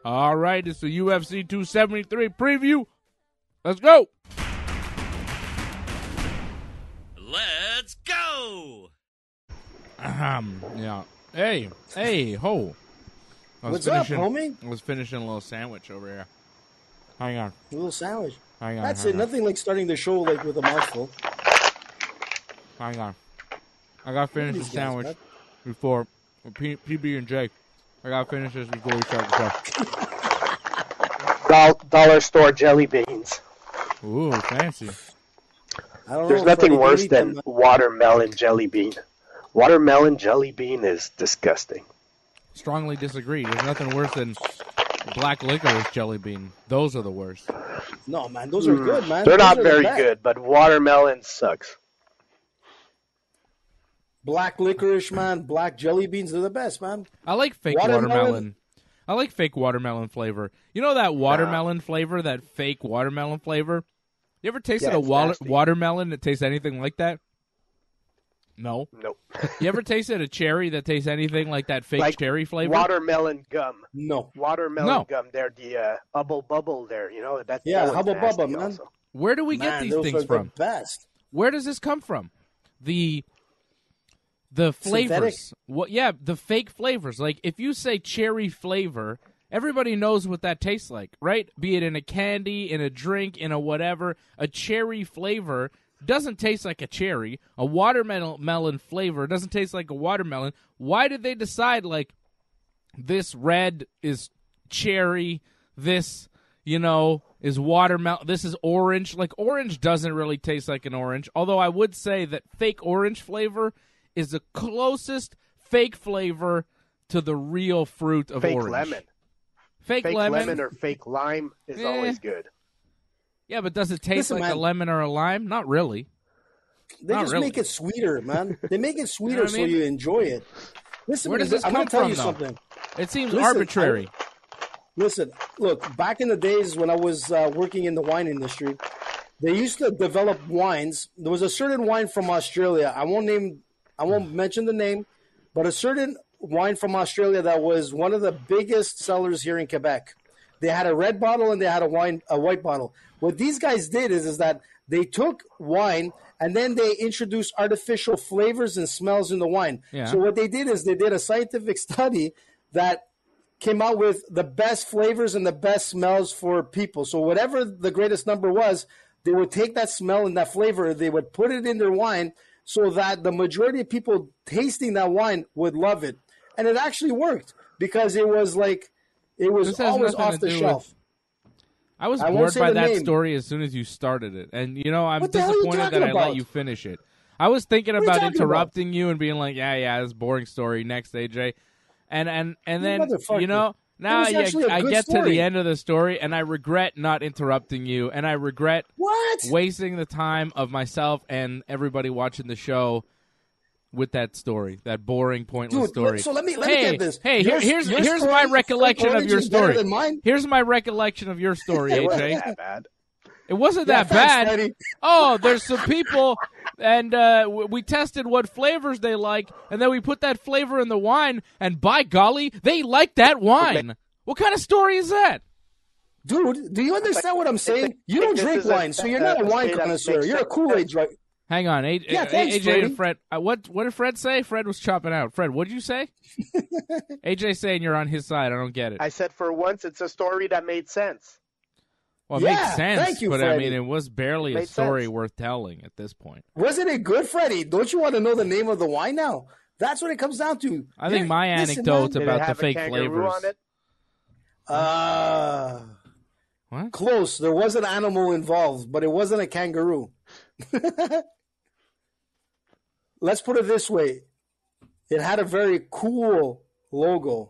All right, it's the UFC 273 preview. Let's go. Let's go. Yeah. Hey, ho. What's up, homie? I was finishing a little sandwich over here. Hang on. A little sandwich. Hang on. That's it. Nothing like starting the show like with a mouthful. Hang on. I got to finish the sandwich before PB and J. I got to finish this before we start the show. Dollar store jelly beans. Ooh, fancy. There's nothing worse than watermelon jelly bean. Watermelon jelly bean is disgusting. Strongly disagree. There's nothing worse than black licorice jelly bean. Those are the worst. No, man. Those are good, man. They're not very good, but watermelon sucks. Black licorice, man. Black jelly beans are the best, man. I like fake watermelon. I like fake watermelon flavor. You know that watermelon flavor, that fake watermelon flavor? You ever tasted a watermelon that tastes anything like that? No. Nope. You ever tasted a cherry that tastes anything like that fake cherry flavor? Watermelon gum. No. Watermelon gum. They're the Hubble Bubble there. You know that's Hubble Bubble, man. Also. Where do we get these things from? The best. Where does this come from? The flavors. What? Yeah, the fake flavors. Like if you say cherry flavor, everybody knows what that tastes like, right? Be it in a candy, in a drink, in a whatever. A cherry flavor doesn't taste like a cherry. A watermelon flavor doesn't taste like a watermelon. Why did they decide, like, this red is cherry, this, is watermelon, this is orange? Like, orange doesn't really taste like an orange, although I would say that fake orange flavor is the closest fake flavor to the real fruit of orange. Lemon. Fake lemon or fake lime is always good. Yeah, but does it taste like a lemon or a lime? Not really. They just make it sweeter, man. They make it sweeter what I mean? So you enjoy it. Listen, where does this come I'm going to tell from, you though? something. It seems arbitrary. Listen, look, back in the days when I was working in the wine industry, they used to develop wines. There was a certain wine from Australia. I won't mention the name, but a certain wine from Australia that was one of the biggest sellers here in Quebec. They had a red bottle and they had a white bottle. What these guys did is that they took wine and then they introduced artificial flavors and smells in the wine. Yeah. So what they did is they did a scientific study that came out with the best flavors and the best smells for people. So whatever the greatest number was, they would take that smell and that flavor, they would put it in their wine so that the majority of people tasting that wine would love it. And it actually worked because it was always off the shelf. I was bored by that story as soon as you started it. And, I'm disappointed that I let you finish it. I was thinking about interrupting you and being like, yeah, this boring story. Next, AJ. And then, now I get to the end of the story, and I regret not interrupting you, and I regret wasting the time of myself and everybody watching the show with that story, that boring, pointless story. So let me get this. Hey, here's my recollection of your story. Here's my recollection of your story, AJ. It wasn't that bad. It wasn't that bad. Oh, there's some people, and we tested what flavors they like, and then we put that flavor in the wine, and by golly, they like that wine. What kind of story is that? Dude, do you understand what I'm saying? You don't drink wine, so you're not a wine connoisseur. You're a Kool-Aid, right? Hang on, AJ and Fred. What did Fred say? Fred was chopping out. Fred, what did you say? AJ saying you're on his side. I don't get it. I said for once it's a story that made sense. Well, it makes sense, thank you, but Freddie. I mean, it was barely a story worth telling at this point. Wasn't it good, Freddie? Don't you want to know the name of the wine now? That's what it comes down to. I think my anecdote about the fake flavors. What? Close. There was an animal involved, but it wasn't a kangaroo. Let's put it this way. It had a very cool logo.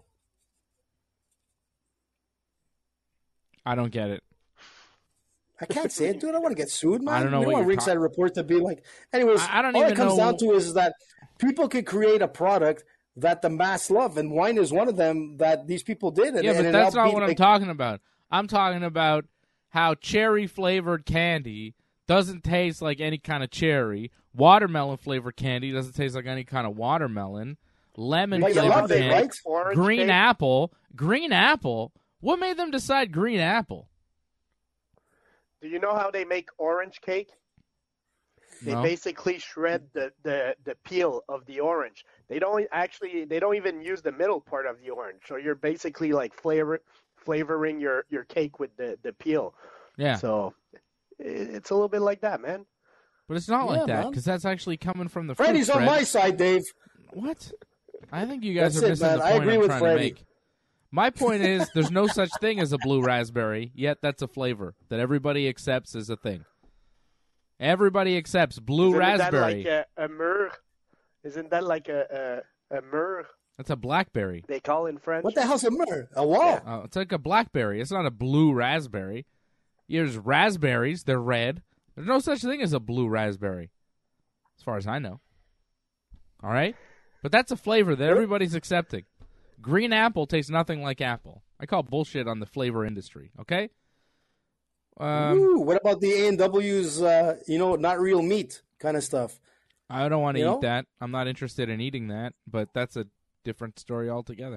I don't get it. I can't say it, dude. I want to get sued, man. I don't know what you're Ringside Report to be like. Anyways, I don't all even it comes know. down to is that people can create a product that the mass love, and wine is one of them that these people did. And, yeah, but and that's not what I'm talking about. I'm talking about how cherry-flavored candy doesn't taste like any kind of cherry. Watermelon-flavored candy doesn't taste like any kind of watermelon. Lemon-flavored candy. Right? Green apple. What made them decide green apple? Do you know how they make orange cake? They basically shred the peel of the orange. They don't even use the middle part of the orange. So you're basically like flavoring your cake with the peel. Yeah. So it's a little bit like that, man. But it's not like that, man. because that's actually coming from the Freddy's fruit, on my side, Dave. What? I think you guys That's are it, missing man. the I point agree I'm with trying Freddy. to make. My point is, there's no such thing as a blue raspberry, yet that's a flavor that everybody accepts as a thing. Everybody accepts blue raspberry. Isn't that like a myrrh? Isn't that like a myrrh? That's a blackberry. They call in French. What the hell's a myrrh? A wall? Oh, it's like a blackberry. It's not a blue raspberry. There's raspberries. They're red. There's no such thing as a blue raspberry, as far as I know. All right? But that's a flavor that everybody's accepting. Green apple tastes nothing like apple. I call bullshit on the flavor industry, okay? Ooh, what about the A&W's, not real meat kind of stuff? I don't want to You know? eat that. I'm not interested in eating that, but that's a different story altogether.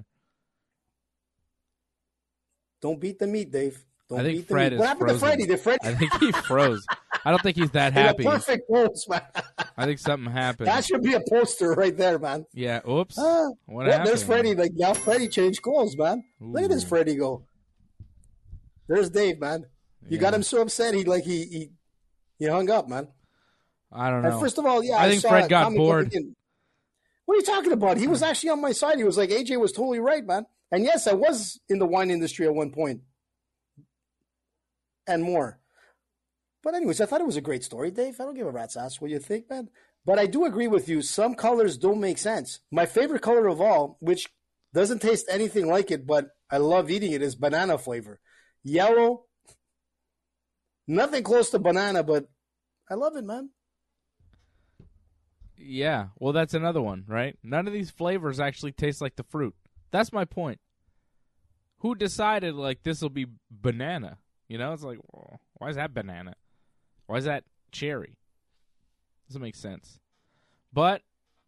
Don't beat the meat, Dave. Don't I think beat Fred the is meat. What happened frozen. to Freddy? Did Freddy I think he froze. I don't think he's that in a happy. perfect pose, man? I think something happened. That should be a poster right there, man. Yeah, oops. Ah, What yeah, happened? there's Freddy. Like now, Freddy changed clothes, man. Look at this Ooh. Freddy go. There's Dave, man. You got him so upset he hung up, man. I don't know. And first of all, yeah, I think saw Fred it. got Tommy bored. Buchanan. What are you talking about? He was actually on my side. He was like, AJ was totally right, man. And yes, I was in the wine industry at one point. And more. But anyways, I thought it was a great story, Dave. I don't give a rat's ass what you think, man. But I do agree with you. Some colors don't make sense. My favorite color of all, which doesn't taste anything like it, but I love eating it, is banana flavor. Yellow. Nothing close to banana, but I love it, man. Yeah, well, that's another one, right? None of these flavors actually taste like the fruit. That's my point. Who decided, like, this will be banana? You know, it's like, well, why is that banana? Why is that cherry? Doesn't make sense. But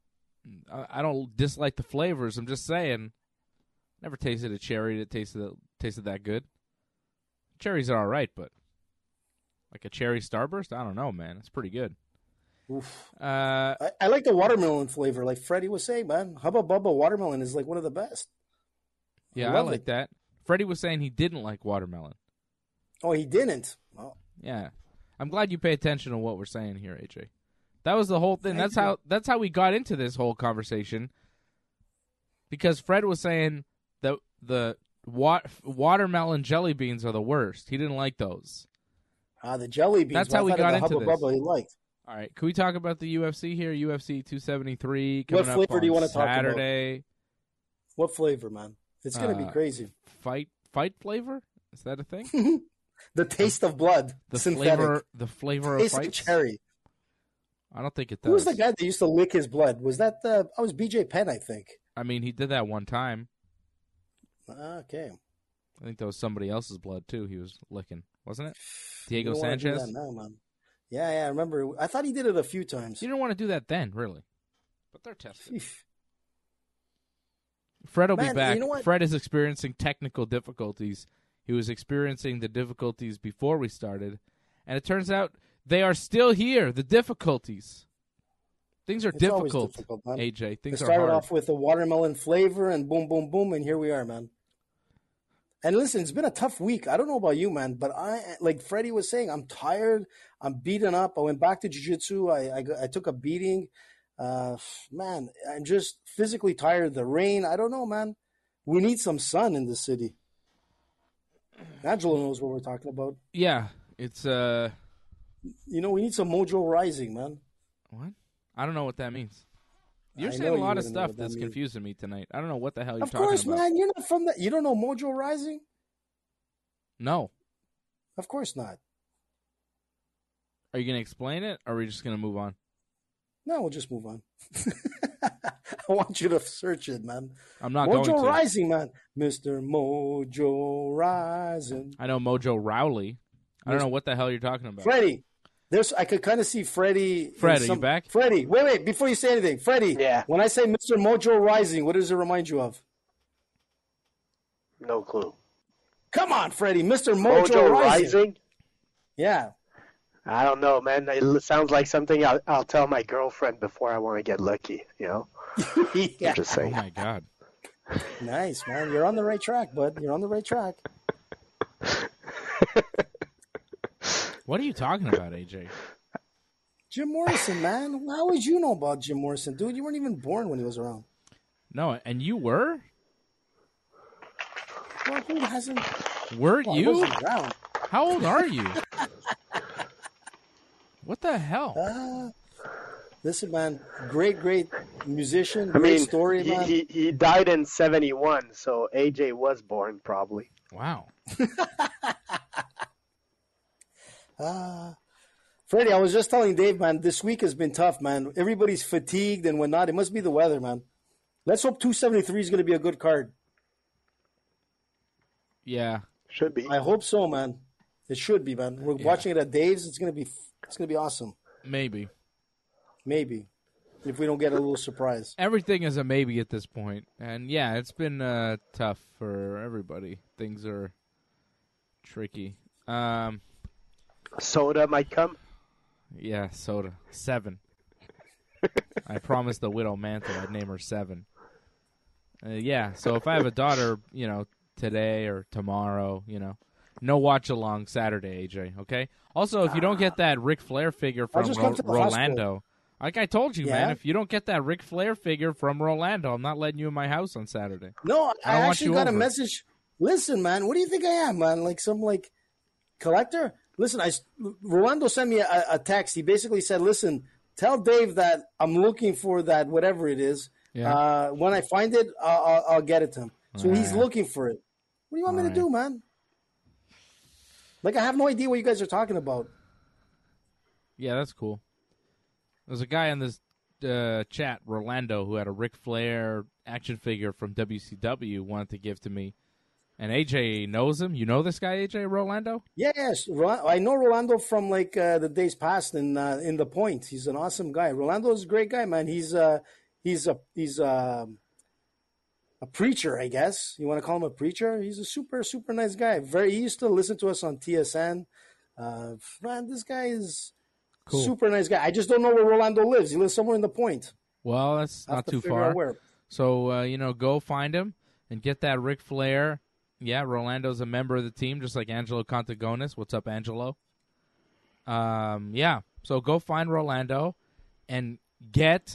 I don't dislike the flavors. I'm just saying, never tasted a cherry that tasted that good. Cherries are all right, but like a cherry starburst, I don't know, man. It's pretty good. Oof. Uh, I like the watermelon flavor, like Freddie was saying, man. Hubba Bubba watermelon is like one of the best. yeah, I love like it. that. Freddie was saying he didn't like watermelon. Oh, he didn't. Oh. Yeah, I'm glad you pay attention to what we're saying here, AJ. That was the whole thing. That's how we got into this whole conversation. Because Fred was saying that the watermelon jelly beans are the worst. He didn't like those. The jelly beans. That's well, how we I thought got the into Hubba this. Bubba he liked. All right, can we talk about the UFC here? UFC 273 coming What flavor up do you on want to talk about? Saturday. What flavor, man? It's going to be crazy. Fight flavor? Is that a thing? The taste of blood. The synthetic. flavor of Taste of fights? cherry. I don't think it does. Who was the guy that used to lick his blood? Was that I was BJ Penn, I think. I mean, he did that one time. Okay. I think that was somebody else's blood too. He was licking, wasn't it? You Diego don't wanna do Sanchez. that now, man. Yeah, I remember. I thought he did it a few times. You didn't want to do that then, really. But they're testing. Phew. Fred will be Man, back. you know what? Fred is experiencing technical difficulties. He was experiencing the difficulties before we started, and it turns out they are still here. The difficulties. Things are It's always difficult, difficult, man. AJ. It Things are started hard. off with a watermelon flavor, and boom, boom, boom, and here we are, man. And listen, it's been a tough week. I don't know about you, man, but like Freddie was saying, I'm tired. I'm beaten up. I went back to jiu-jitsu. I took a beating. Man, I'm just physically tired. The rain. I don't know, man. We need some sun in the city. Angelo knows what we're talking about. Yeah, it's We need some mojo rising, man. what? I don't know what that means. You're I saying know a lot you of wouldn't know stuff what that that's means. confusing me tonight. I don't know what the hell you're Of talking course, about. man. You're not from that. You don't know mojo rising? No. Of course not. Are you going to explain it, or are we just going to move on? No, we'll just move on. I want you to search it, man. I'm not going to. Mojo Rising, man. Mr. Mojo Rising. I know Mojo Rowley. I don't know what the hell you're talking about. Freddie. I could kind of see Freddie. Fred, are you back? Freddie. Wait. Before you say anything. Freddie. Yeah. When I say Mr. Mojo Rising, what does it remind you of? No clue. on, Freddie, Mr. Mojo, Mojo Rising. Rising? Yeah. I don't know, man. It sounds like something I'll tell my girlfriend before I want to get lucky, you know? Yeah. I'm just Oh saying. my God. Nice, man. You're on the right track, bud. You're on the right track. What are you talking about, AJ? Jim Morrison, man. How would you know about Jim Morrison, dude? You weren't even born when he was around. No, and you were? Well, who hasn't? Were Well, he you? wasn't around. How old are you? What the hell? Listen, man. Great musician. I Great mean, story, man. he died in 1971, so AJ was born probably. Wow. Freddie, I was just telling Dave, man, this week has been tough, man. Everybody's fatigued and whatnot. It must be the weather, man. Let's hope 273 is going to be a good card. Yeah. Should be. I hope so, man. It should be, man. We're watching it at Dave's. It's going to be awesome. Maybe. Maybe. If we don't get a little surprise. Everything is a maybe at this point. And yeah, it's been tough for everybody. Things are tricky. Soda might come. Yeah, soda. 7. I promised the widow Mantle I'd name her 7. Yeah, so if I have a daughter, today or tomorrow, no watch along Saturday, AJ, okay? Also, if you don't get that Ric Flair figure from just come to the Rolando, hospital. like I told you, Yeah? man, if you don't get that Ric Flair figure from Rolando, I'm not letting you in my house on Saturday. No, I don't want actually you got a over. message. Listen, man, what do you think I am, man? Like some collector? Listen, Rolando sent me a text. He basically said, listen, tell Dave that I'm looking for that whatever it is. Yeah. When I find it, I'll get it to him. So he's Alright. looking for it. What do you want me to Alright. do, man? Like, I have no idea what you guys are talking about. Yeah, that's cool. There's a guy in this chat, Rolando, who had a Ric Flair action figure from WCW wanted to give to me. And AJ knows him. You know this guy, AJ Rolando? Yes, I know Rolando from the days past in the Point. He's an awesome guy. Rolando is a great guy, man. He's a preacher, I guess. You want to call him a preacher? He's a super nice guy. He used to listen to us on TSN. Man, this guy is Cool. super nice guy. I just don't know where Rolando lives. He lives somewhere in the Point. Well, that's I'll have not to too figure far. out where. So, go find him and get that Ric Flair. Yeah, Rolando's a member of the team, just like Angelo Contagonis. What's up, Angelo? Yeah, so go find Rolando and get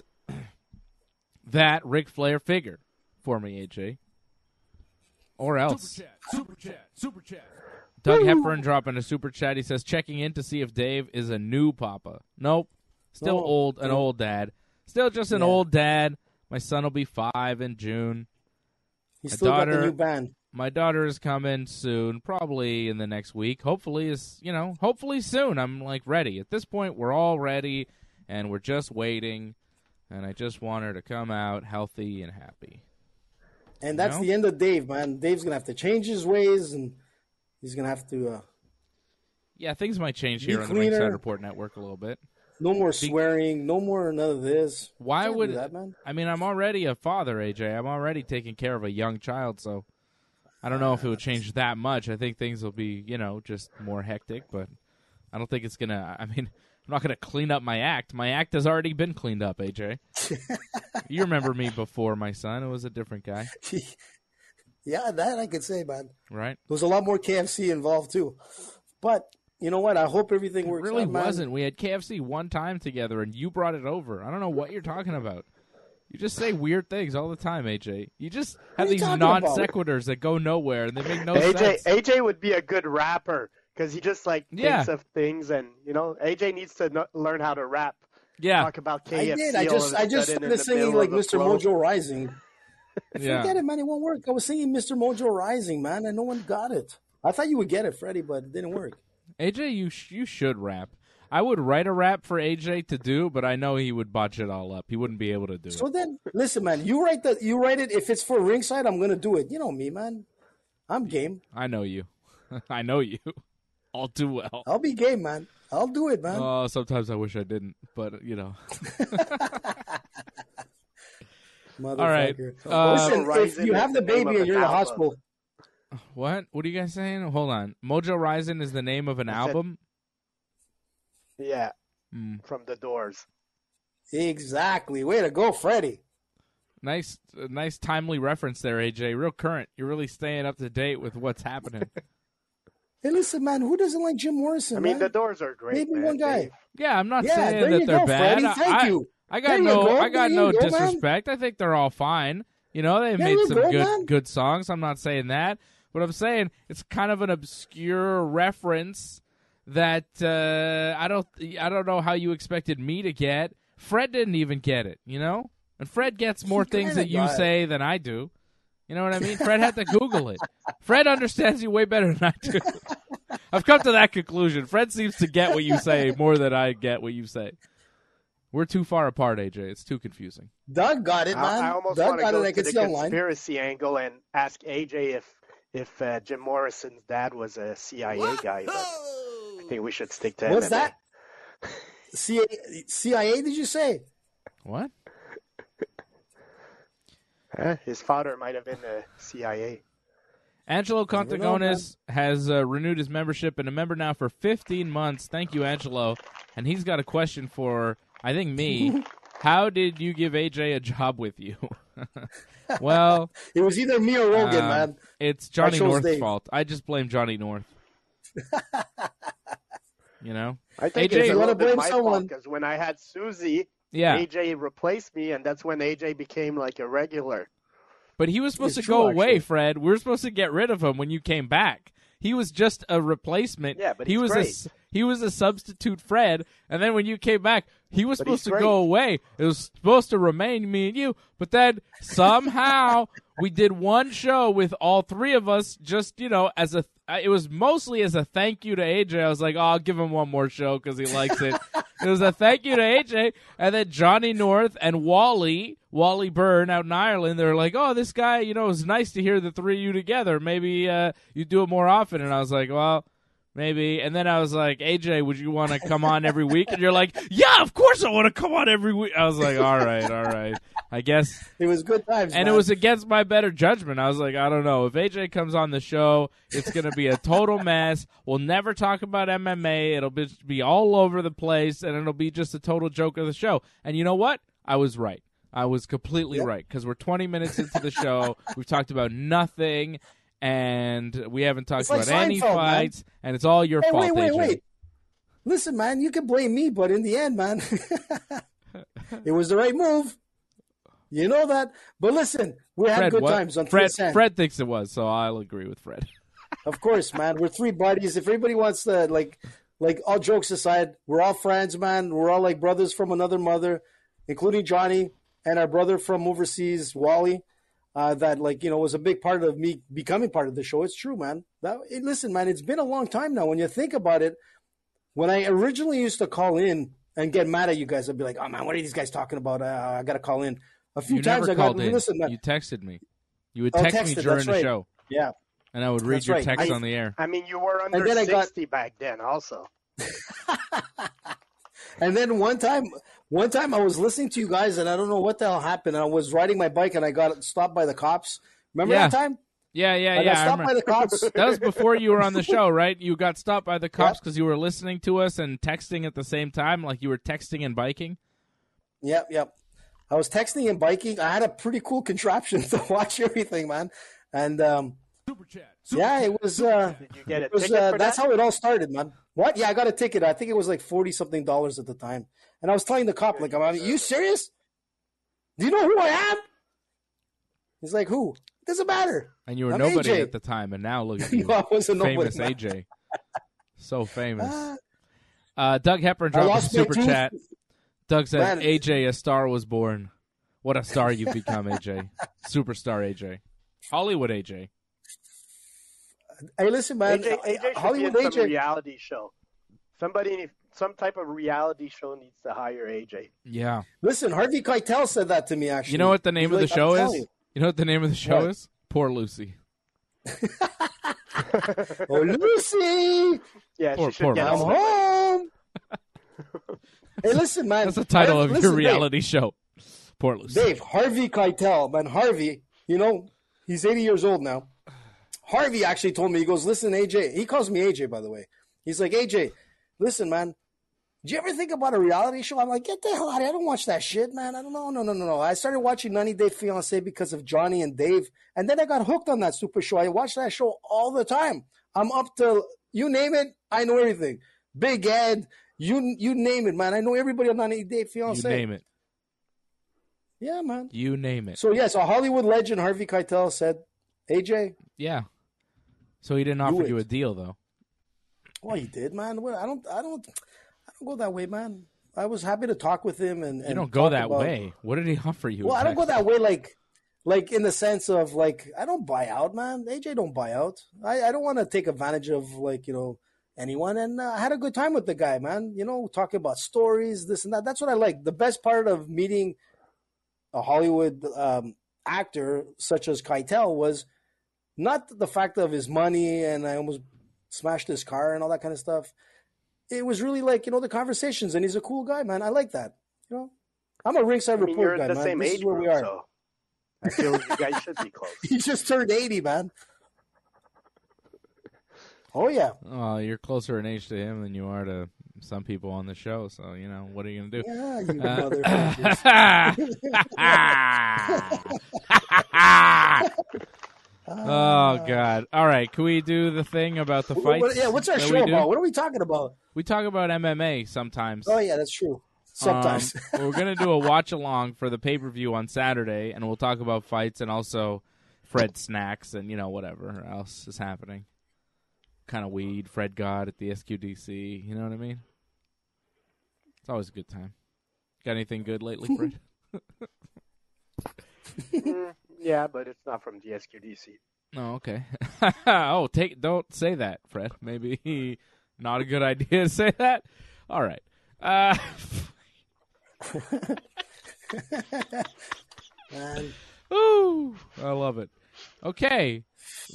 that Ric Flair figure for me, AJ. Or else. Super chat. Doug Hepburn dropping a super chat. He says, checking in to see if Dave is a new papa. Nope. Still No. an old dad. Still just an old dad. My son will be 5 in June. He's My still got the daughter- new band. My daughter is coming soon, probably in the next week. Hopefully soon. I'm ready. At this point, we're all ready, and we're just waiting. And I just want her to come out healthy and happy. And that's No? the end of Dave, man. Dave's going to have to change his ways, and he's going to have to Yeah, things might change Be here on the cleaner. Ringside Report Network a little bit. no more swearing, no more none of this. Why Can't would do that, man? I mean, I'm already a father, AJ. I'm already taking care of a young child, so I don't know if it would change that much. I think things will be, just more hectic, but I don't think it's going to, I'm not going to clean up my act. My act has already been cleaned up, AJ. You remember me before my son. It was a different guy, Yeah, that I could say, man. right? There was a lot more KFC involved, too. But you know what? I hope everything It works really out, man. wasn't. We had KFC one time together, and you brought it over. I don't know what you're talking about. You just say weird things all the time, AJ. You just have are you these talking non about? sequiturs that go nowhere, and they make no AJ sense. AJ would be a good rapper because he just Yeah. thinks of things, and AJ needs to learn how to rap. Yeah, Talk about KFC. I did. I all just of a sudden in started the singing middle like of a Mr. flow. Mojo Rising. yeah. Forget it, man. It won't work. I was singing Mr. Mojo Rising, man, and no one got it. I thought you would get it, Freddie, but it didn't work. AJ, you should rap. I would write a rap for AJ to do, but I know he would botch it all up. He wouldn't be able to do So it. then, listen, man. You write it. If it's for ringside, I'm gonna do it. You know me, man. I'm game. I know you. I know you all too well. I'll be game, man. I'll do it, man. Oh, sometimes I wish I didn't, but Motherfucker. all right. Listen, if Rising you is have the the name baby of and you're in an the album. hospital, What? What are you guys saying? Hold on. Mojo Rising is the name of an album? Yeah. From the Doors. Exactly. Way to go, Freddie. Nice timely reference there, AJ. Real current. You're really staying up to date with what's happening. Hey, listen, man. Who doesn't like Jim Morrison? I mean, man? the Doors are great. Maybe man. one guy. Yeah, I'm not Yeah, saying there that you they're go, bad. Freddie. Thank you. I There got you no go. I got There no you go, man. disrespect. I think they're all fine. You know, they There made you some go, man. good songs. I'm not saying that. But I'm saying it's kind of an obscure reference that I don't know how you expected me to get. Fred didn't even get it, you know? And Fred gets more things that you say than I do. You know what I mean? Fred had to Google it. Fred understands you way better than I do. I've come to that conclusion. Fred seems to get what you say more than I get what you say. We're too far apart, AJ. It's too confusing. Doug got it, man. I almost Doug want to got go it. I to can the see online. conspiracy angle and ask AJ if Jim Morrison's dad was a CIA guy. But I think we should stick to What's MMA. that? CIA, did you say? What? His father might have been the CIA. Angelo Never know, Contagones has renewed his membership and a member now for 15 months. Thank you, Angelo. And he's got a question for, I think, me. How did you give AJ a job with you? Well, It was either me or Rogan, man. it's Johnny chose North's Dave. fault. I just blame Johnny North. You know? I think AJ, it's you a wanna little bit blame my someone. fault because when I had Susie, Yeah. AJ replaced me, and that's when AJ became like a regular. But he was supposed It's to go true, away, actually. Fred. We were supposed to get rid of him when you came back. He was just a replacement. Yeah, but he he's was great. he was a substitute Fred, and then when you came back, he was But supposed he's to go away. It was supposed to remain me and you, but then somehow we did one show with all three of us. Just as a, it was mostly as a thank you to AJ. I was like, oh, I'll give him one more show because he likes it. It was a thank you to AJ, and then Johnny North and Wally Byrne out in Ireland. They were like, oh, this guy, it was nice to hear the three of you together. Maybe you do it more often. And I was like, well, maybe. And then I was like, AJ, would you want to come on every week? And you're like, yeah, of course I want to come on every week. I was like, all right. I guess. It was good times, And man. it was against my better judgment. I was like, I don't know. If AJ comes on the show, it's going to be a total mess. We'll never talk about MMA. It'll be all over the place, and it'll be just a total joke of the show. And you know what? I was right. I was completely right, because we're 20 minutes into the show. We've talked about nothing, and we haven't talked It's like about any Seinfeld, man. fights, and it's all your Hey, fault, AJ. wait. Listen, man, you can blame me, but in the end, man, it was the right move. You know that. But listen, we had Fred, good what? times on TSN. Fred thinks it was, so I'll agree with Fred. Of course, man. We're three buddies. If everybody wants to, like all jokes aside, we're all friends, man. We're all like brothers from another mother, including Johnny and our brother from overseas, Wally. That was a big part of me becoming part of the show. It's true, man. Listen, man, it's been a long time now. When you think about it, when I originally used to call in and get mad at you guys, I'd be like, "Oh man, what are these guys talking about? I got to call in." A few You times never I got called in. listen, man. You texted me. You would Oh, text me texted, during that's the right. show, Yeah, and I would read That's your right. text on the air. I mean, you were under then I got- 60 back then, also. And then one time I was listening to you guys, and I don't know what the hell happened. I was riding my bike, and I got stopped by the cops. Remember Yeah. that time? Yeah. I got stopped by the cops. That was before you were on the show, right? You got stopped by the cops because you were listening to us and texting at the same time, like you were texting and biking. Yep. I was texting and biking. I had a pretty cool contraption to watch everything, man. And Super chat. yeah, it was. Did you get a It was, ticket for that's that? how it all started, man. What? Yeah, I got a ticket. I think it was like $40-something at the time. And I was telling the cop, like, "Are you serious? Do you know who I am?" He's like, "Who? It doesn't matter." And you were I'm nobody AJ. at the time, and now look at you, No, I wasn't nobody, famous man. AJ, so famous. Ah, Doug Hepburn I dropped a lost my super tooth. chat. Doug says, Man. "AJ, a star was born. What a star you've become, AJ. Superstar AJ, Hollywood AJ." Hey, listen, man. AJ should Hollywood be in some AJ. reality show. Some type of reality show needs to hire AJ. Yeah. Listen, Harvey Keitel said that to me, actually. You know what the name He's of the like, show "I'm is? telling you." You know what the name of the show What? is? Poor Lucy. Oh, Lucy, Yeah, Poor- she should poor get I'm on. home. Hey, listen, man. That's the title of Listen, your reality show. Poor Lucy. Dave, Harvey Keitel, man. Harvey, he's 80 years old now. Harvey actually told me, he goes, listen, AJ, he calls me AJ, by the way. He's like, AJ, listen, man, did you ever think about a reality show? I'm like, get the hell out of here. I don't watch that shit, man. I don't know. No. I started watching 90 Day Fiancé because of Johnny and Dave, and then I got hooked on that stupid show. I watch that show all the time. I'm up to, you name it, I know everything. Big Ed, you name it, man. I know everybody on 90 Day Fiancé. You name it. Yeah, man. You name it. So, yes, a Hollywood legend, Harvey Keitel, said, AJ. Yeah. So he didn't offer you a deal, though. Well, he did, man. I don't go that way, man. I was happy to talk with him, and you don't go that way. What did he offer you? Well, I don't go that way, like in the sense of like I don't buy out, man. AJ don't buy out. I don't want to take advantage of anyone, and I had a good time with the guy, man. Talking about stories, this and that. That's what I like. The best part of meeting a Hollywood actor such as Keitel was not the fact of his money, and I almost smashed his car and all that kind of stuff. It was really the conversations, and he's a cool guy, man. I like that. I'm a ringside report guy, man. You're the man. same This age is where we group, are. so I feel you guys should be close. He just turned 80, man. Oh, yeah. Oh, you're closer in age to him than you are to some people on the show, so, what are you going to do? Yeah, you motherfuckers. Oh, God. All right, can we do the thing about the fights? What's our show about? What are we talking about? We talk about MMA sometimes. Oh, yeah, that's true. Sometimes. We're going to do a watch-along for the pay-per-view on Saturday, and we'll talk about fights and also Fred snacks and, whatever else is happening. Kind of weed Fred got at the SQDC. You know what I mean? It's always a good time. Got anything good lately, Fred? Yeah, but it's not from the SQDC. Oh, okay. Don't say that, Fred. Maybe not a good idea to say that. All right. Ooh, I love it. Okay.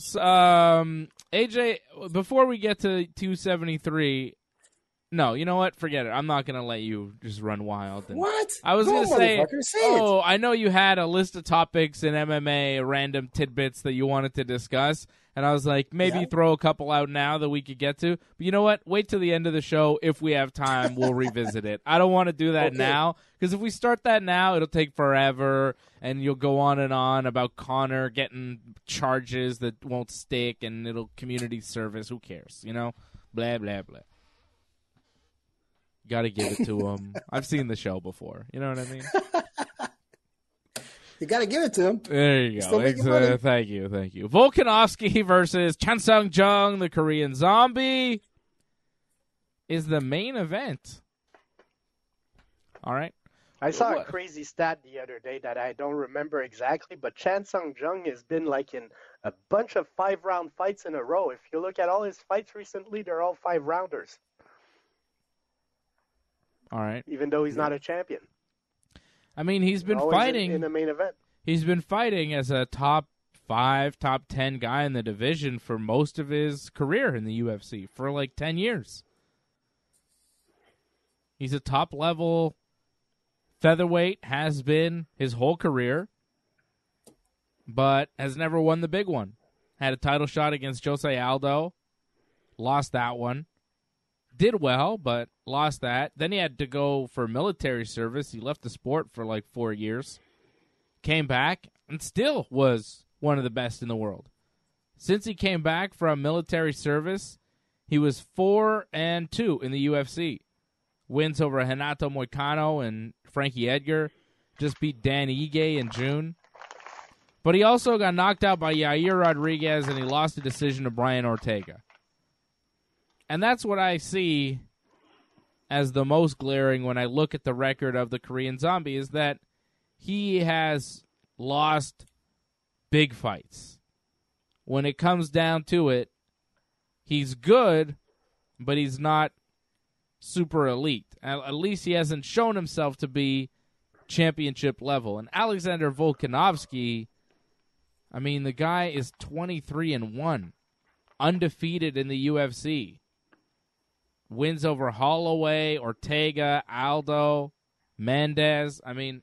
AJ, before we get to 273, no, you know what? Forget it. I'm not going to let you just run wild. What? I was going to say, it. I know you had a list of topics in MMA, random tidbits that you wanted to discuss, and I was like, maybe throw a couple out now that we could get to. But you know what? Wait till the end of the show. If we have time, we'll revisit it. I don't want to do that now, because if we start that now, it'll take forever, and you'll go on and on about Conor getting charges that won't stick, and it'll community service. Who cares? Blah, blah, blah. Got to give it to him. I've seen the show before. You know what I mean? You got to give it to him. There you go. Thank you. Volkanovski versus Chan Sung Jung, the Korean Zombie, is the main event. All right. I saw a crazy stat the other day that I don't remember exactly, but Chan Sung Jung has been in a bunch of 5-round fights in a row. If you look at all his fights recently, they're all 5-rounders. All right. Even though he's not a champion. I mean, he's been fighting in the main event. He's been fighting as a top 5, top 10 guy in the division for most of his career in the UFC, for 10 years. He's a top-level featherweight, has been his whole career, but has never won the big one. Had a title shot against Jose Aldo, lost that one. Did well, but lost that. Then he had to go for military service. He left the sport for 4 years. Came back and still was one of the best in the world. Since he came back from military service, he was 4-2 in the UFC. Wins over Renato Moicano and Frankie Edgar. Just beat Dan Ige in June. But he also got knocked out by Yair Rodriguez, and he lost a decision to Brian Ortega. And that's what I see as the most glaring when I look at the record of the Korean Zombie, is that he has lost big fights. When it comes down to it, he's good, but he's not super elite. At least he hasn't shown himself to be championship level. And Alexander Volkanovski, I mean, the guy is 23-1, undefeated in the UFC. Wins over Holloway, Ortega, Aldo, Mendez. I mean,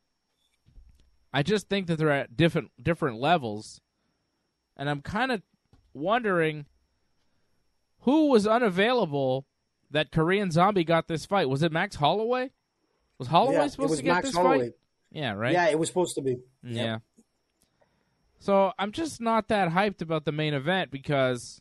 I just think that they're at different levels, and I'm kind of wondering who was unavailable that Korean Zombie got this fight. Was it Max Holloway? Was Holloway supposed to get Max this Holloway. fight? Yeah, right? Yeah, it was supposed to be. Yeah. Yep. So I'm just not that hyped about the main event because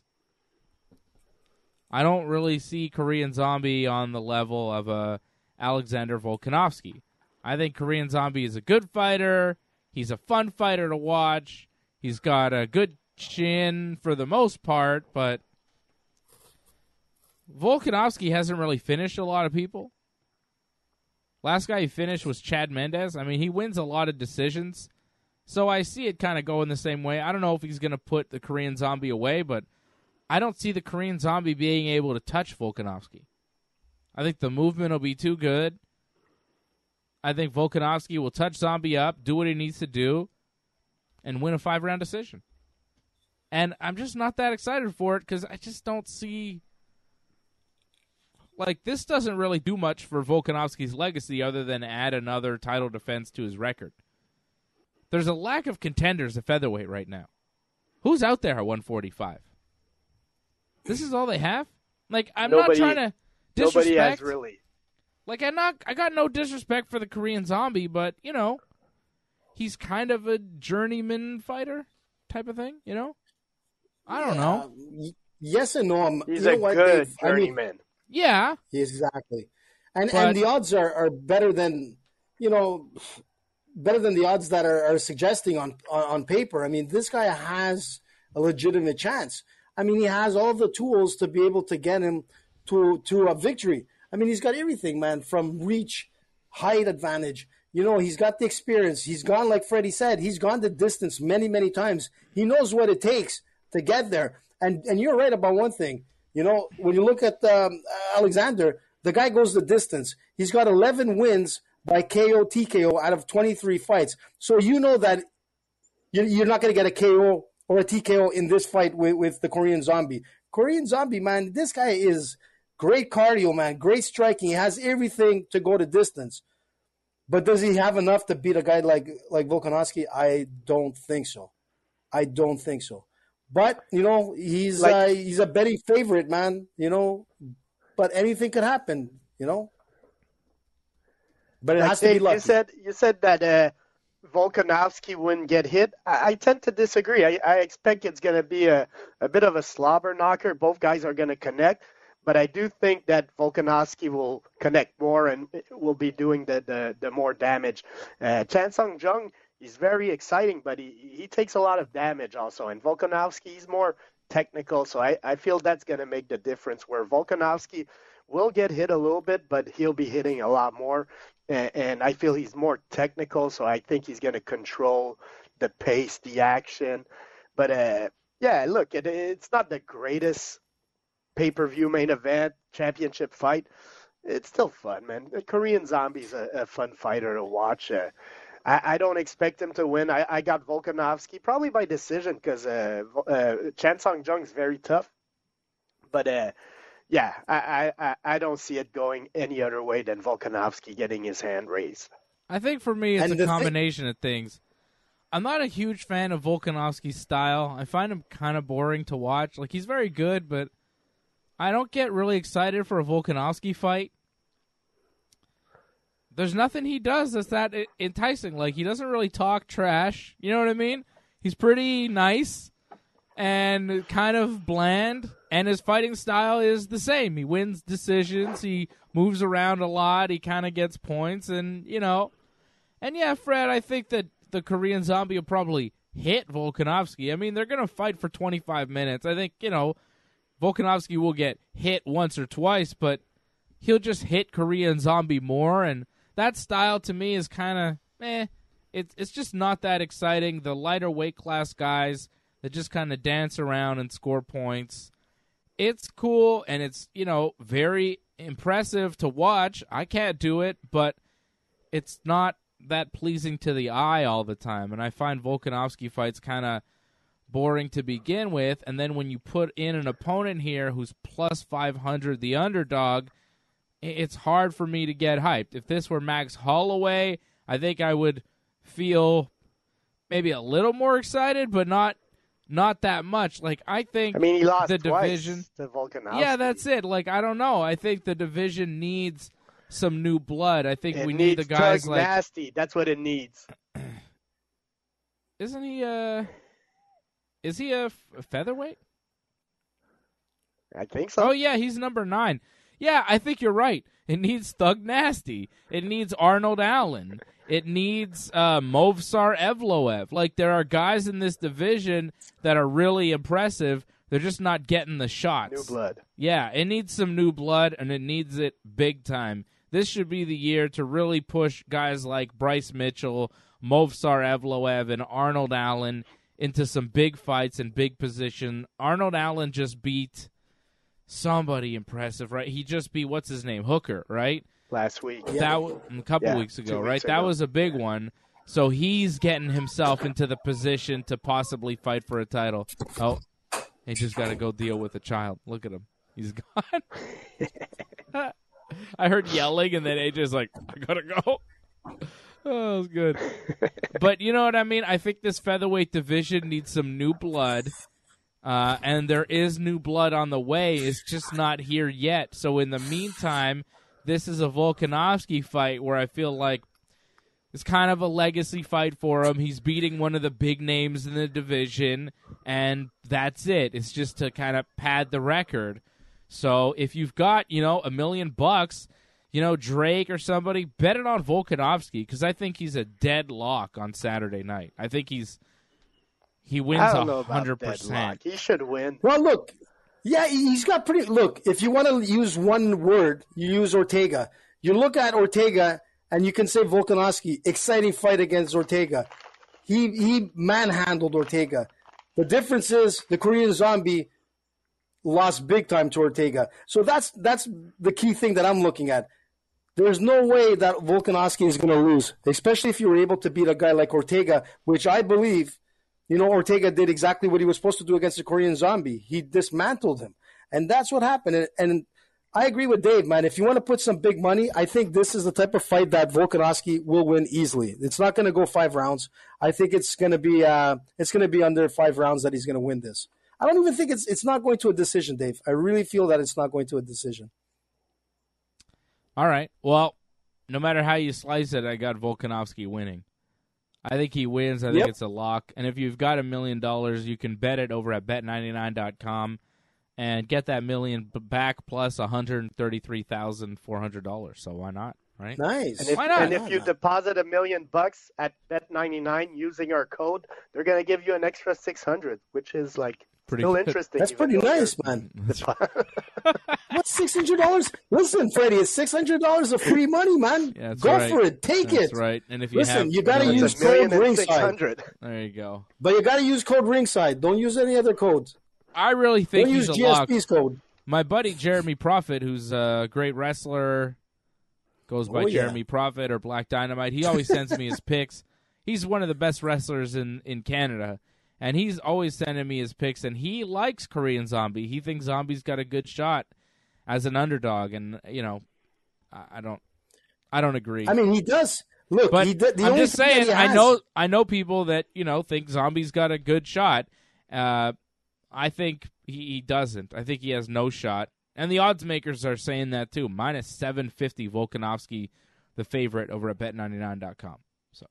I don't really see Korean Zombie on the level of Alexander Volkanovski. I think Korean Zombie is a good fighter. He's a fun fighter to watch. He's got a good chin for the most part, but Volkanovski hasn't really finished a lot of people. Last guy he finished was Chad Mendes. I mean, he wins a lot of decisions. So I see it kind of going the same way. I don't know if he's going to put the Korean Zombie away, but I don't see the Korean Zombie being able to touch Volkanovski. I think the movement will be too good. I think Volkanovski will touch Zombie up, do what he needs to do, and win a 5-round decision. And I'm just not that excited for it because I just don't see... Like, this doesn't really do much for Volkanovski's legacy other than add another title defense to his record. There's a lack of contenders at featherweight right now. Who's out there at 145? This is all they have? Like, I'm not trying to disrespect. Nobody has really. Like, I got no disrespect for the Korean Zombie, but, you know, he's kind of a journeyman fighter type of thing, you know? I don't know. Yes and no. He's a good journeyman. Yeah. Exactly. And the odds are better than, you know, better than the odds that are suggesting on paper. I mean, this guy has a legitimate chance. I mean, he has all the tools to be able to get him to a victory. I mean, he's got everything, man, from reach, height advantage. You know, he's got the experience. He's gone, like Freddie said, he's gone the distance many, many times. He knows what it takes to get there. And you're right about one thing. You know, when you look at Alexander, the guy goes the distance. He's got 11 wins by KO, TKO out of 23 fights. So you know that you're not going to get a KO or a TKO in this fight with the Korean Zombie. Korean Zombie, man, this guy is great cardio, man, great striking. He has everything to go the distance. But does he have enough to beat a guy like Volkanovski? I don't think so. But, you know, he's a betting favorite, man, you know. But anything could happen, you know. But it has to be lucky. You said that Volkanovski wouldn't get hit. I tend to disagree. I expect it's going to be a bit of a slobber knocker. Both guys are going to connect. But I do think that Volkanovski will connect more and will be doing the more damage. Chan Sung Jung, he's very exciting, but he takes a lot of damage also. And Volkanovski, he's more technical, so I feel that's going to make the difference, where Volkanovski will get hit a little bit, but he'll be hitting a lot more. And I feel he's more technical, so I think he's going to control the pace, the action. But, yeah, look, it's not the greatest pay-per-view main event, championship fight. It's still fun, man. The Korean Zombie's a fun fighter to watch. I don't expect him to win. I got Volkanovski probably by decision because Chan Sung Jung is very tough. But, yeah, I don't see it going any other way than Volkanovski getting his hand raised. I think for me it's a combination of things. I'm not a huge fan of Volkanovski's style. I find him kind of boring to watch. Like, he's very good, but I don't get really excited for a Volkanovski fight. There's nothing he does that's that enticing. Like, he doesn't really talk trash. You know what I mean? He's pretty nice and kind of bland, and his fighting style is the same. He wins decisions. He moves around a lot. He kind of gets points, and, you know. And, yeah, Fred, I think that the Korean Zombie will probably hit Volkanovski. I mean, they're going to fight for 25 minutes. I think, you know, Volkanovski will get hit once or twice, but he'll just hit Korean Zombie more, and that style to me is kind of, it's just not that exciting. The lighter weight class guys that just kind of dance around and score points, it's cool, and it's, you know, very impressive to watch. I can't do it, but it's not that pleasing to the eye all the time, and I find Volkanovski fights kind of boring to begin with, and then when you put in an opponent here who's plus 500, the underdog, it's hard for me to get hyped. If this were Max Holloway, I think I would feel maybe a little more excited, but not not that much. Like, I think I mean, he lost the twice division. to Volkanovski. Yeah, that's it. Like, I don't know. I think the division needs some new blood. I think It we need the needs guys Tug like. Nasty. That's what it needs. Isn't he? Is he a featherweight? I think so. Oh yeah, he's number 9. Yeah, I think you're right. It needs Thug Nasty. It needs Arnold Allen. It needs Movsar Evloev. Like, there are guys in this division that are really impressive. They're just not getting the shots. New blood. Yeah, it needs some new blood, and it needs it big time. This should be the year to really push guys like Bryce Mitchell, Movsar Evloev, and Arnold Allen into some big fights and big position. Arnold Allen just beat somebody impressive, right? He just beat, what's his name, Hooker, right? Last week. A couple weeks ago, 2 right? weeks That ago. was a big one. So he's getting himself into the position to possibly fight for a title. Oh, he just got to go deal with a child. Look at him. He's gone. I heard yelling, and then AJ's like, I got to go. Oh, that was good. But you know what I mean? I think this featherweight division needs some new blood. And there is new blood on the way. It's just not here yet. So in the meantime, this is a Volkanovski fight where I feel like it's kind of a legacy fight for him. He's beating one of the big names in the division, and that's it. It's just to kind of pad the record. So if you've got, $1 million, Drake or somebody, bet it on Volkanovski, because I think he's a dead lock on Saturday night. I think he wins I don't know about 100%. deadlock. He should win. Well, look, yeah, he's got pretty. Look, if you want to use one word, you use Ortega. You look at Ortega, and you can say Volkanovski, exciting fight against Ortega. He manhandled Ortega. The difference is the Korean Zombie lost big time to Ortega. So that's the key thing that I'm looking at. There's no way that Volkanovski is going to lose, especially if you were able to beat a guy like Ortega, which I believe. Ortega did exactly what he was supposed to do against the Korean Zombie. He dismantled him. And that's what happened. And I agree with Dave, man. If you want to put some big money, I think this is the type of fight that Volkanovski will win easily. It's not going to go 5 rounds. I think it's going to be under 5 rounds that he's going to win this. I don't even think it's not going to a decision, Dave. I really feel that it's not going to a decision. All right. Well, no matter how you slice it, I got Volkanovski winning. I think he wins. I think it's a lock. And if you've got $1 million, you can bet it over at bet99.com and get that million back plus $133,400. So why not, right? Nice. Why not? And if you deposit $1 million at Bet99 using our code, they're going to give you an extra $600, which is like Pretty still good. interesting. That's even pretty though nice, you're- man. What's $600? Listen, Freddie, it's $600 of free money, man. Yeah, that's Go right. for it. Take That's it. right. And if you Listen, have, you gotta million- use It's $1 million code and ringside. $600. There you go. But you got to use code ringside. Don't use any other codes. I really think Don't he's use a lock. GSP's code. My buddy Jeremy Prophet, who's a great wrestler, goes by Oh, yeah. Jeremy Prophet or Black Dynamite. He always sends me his picks. He's one of the best wrestlers in Canada, and he's always sending me his picks. And he likes Korean Zombie. He thinks Zombie's got a good shot as an underdog. And I don't agree. I mean, he does. Look, But the I'm only just thing that saying, he has- I know people that think Zombie's got a good shot. I think he doesn't. I think he has no shot. And the odds makers are saying that too. Minus 750 Volkanovski, the favorite over at bet99.com. So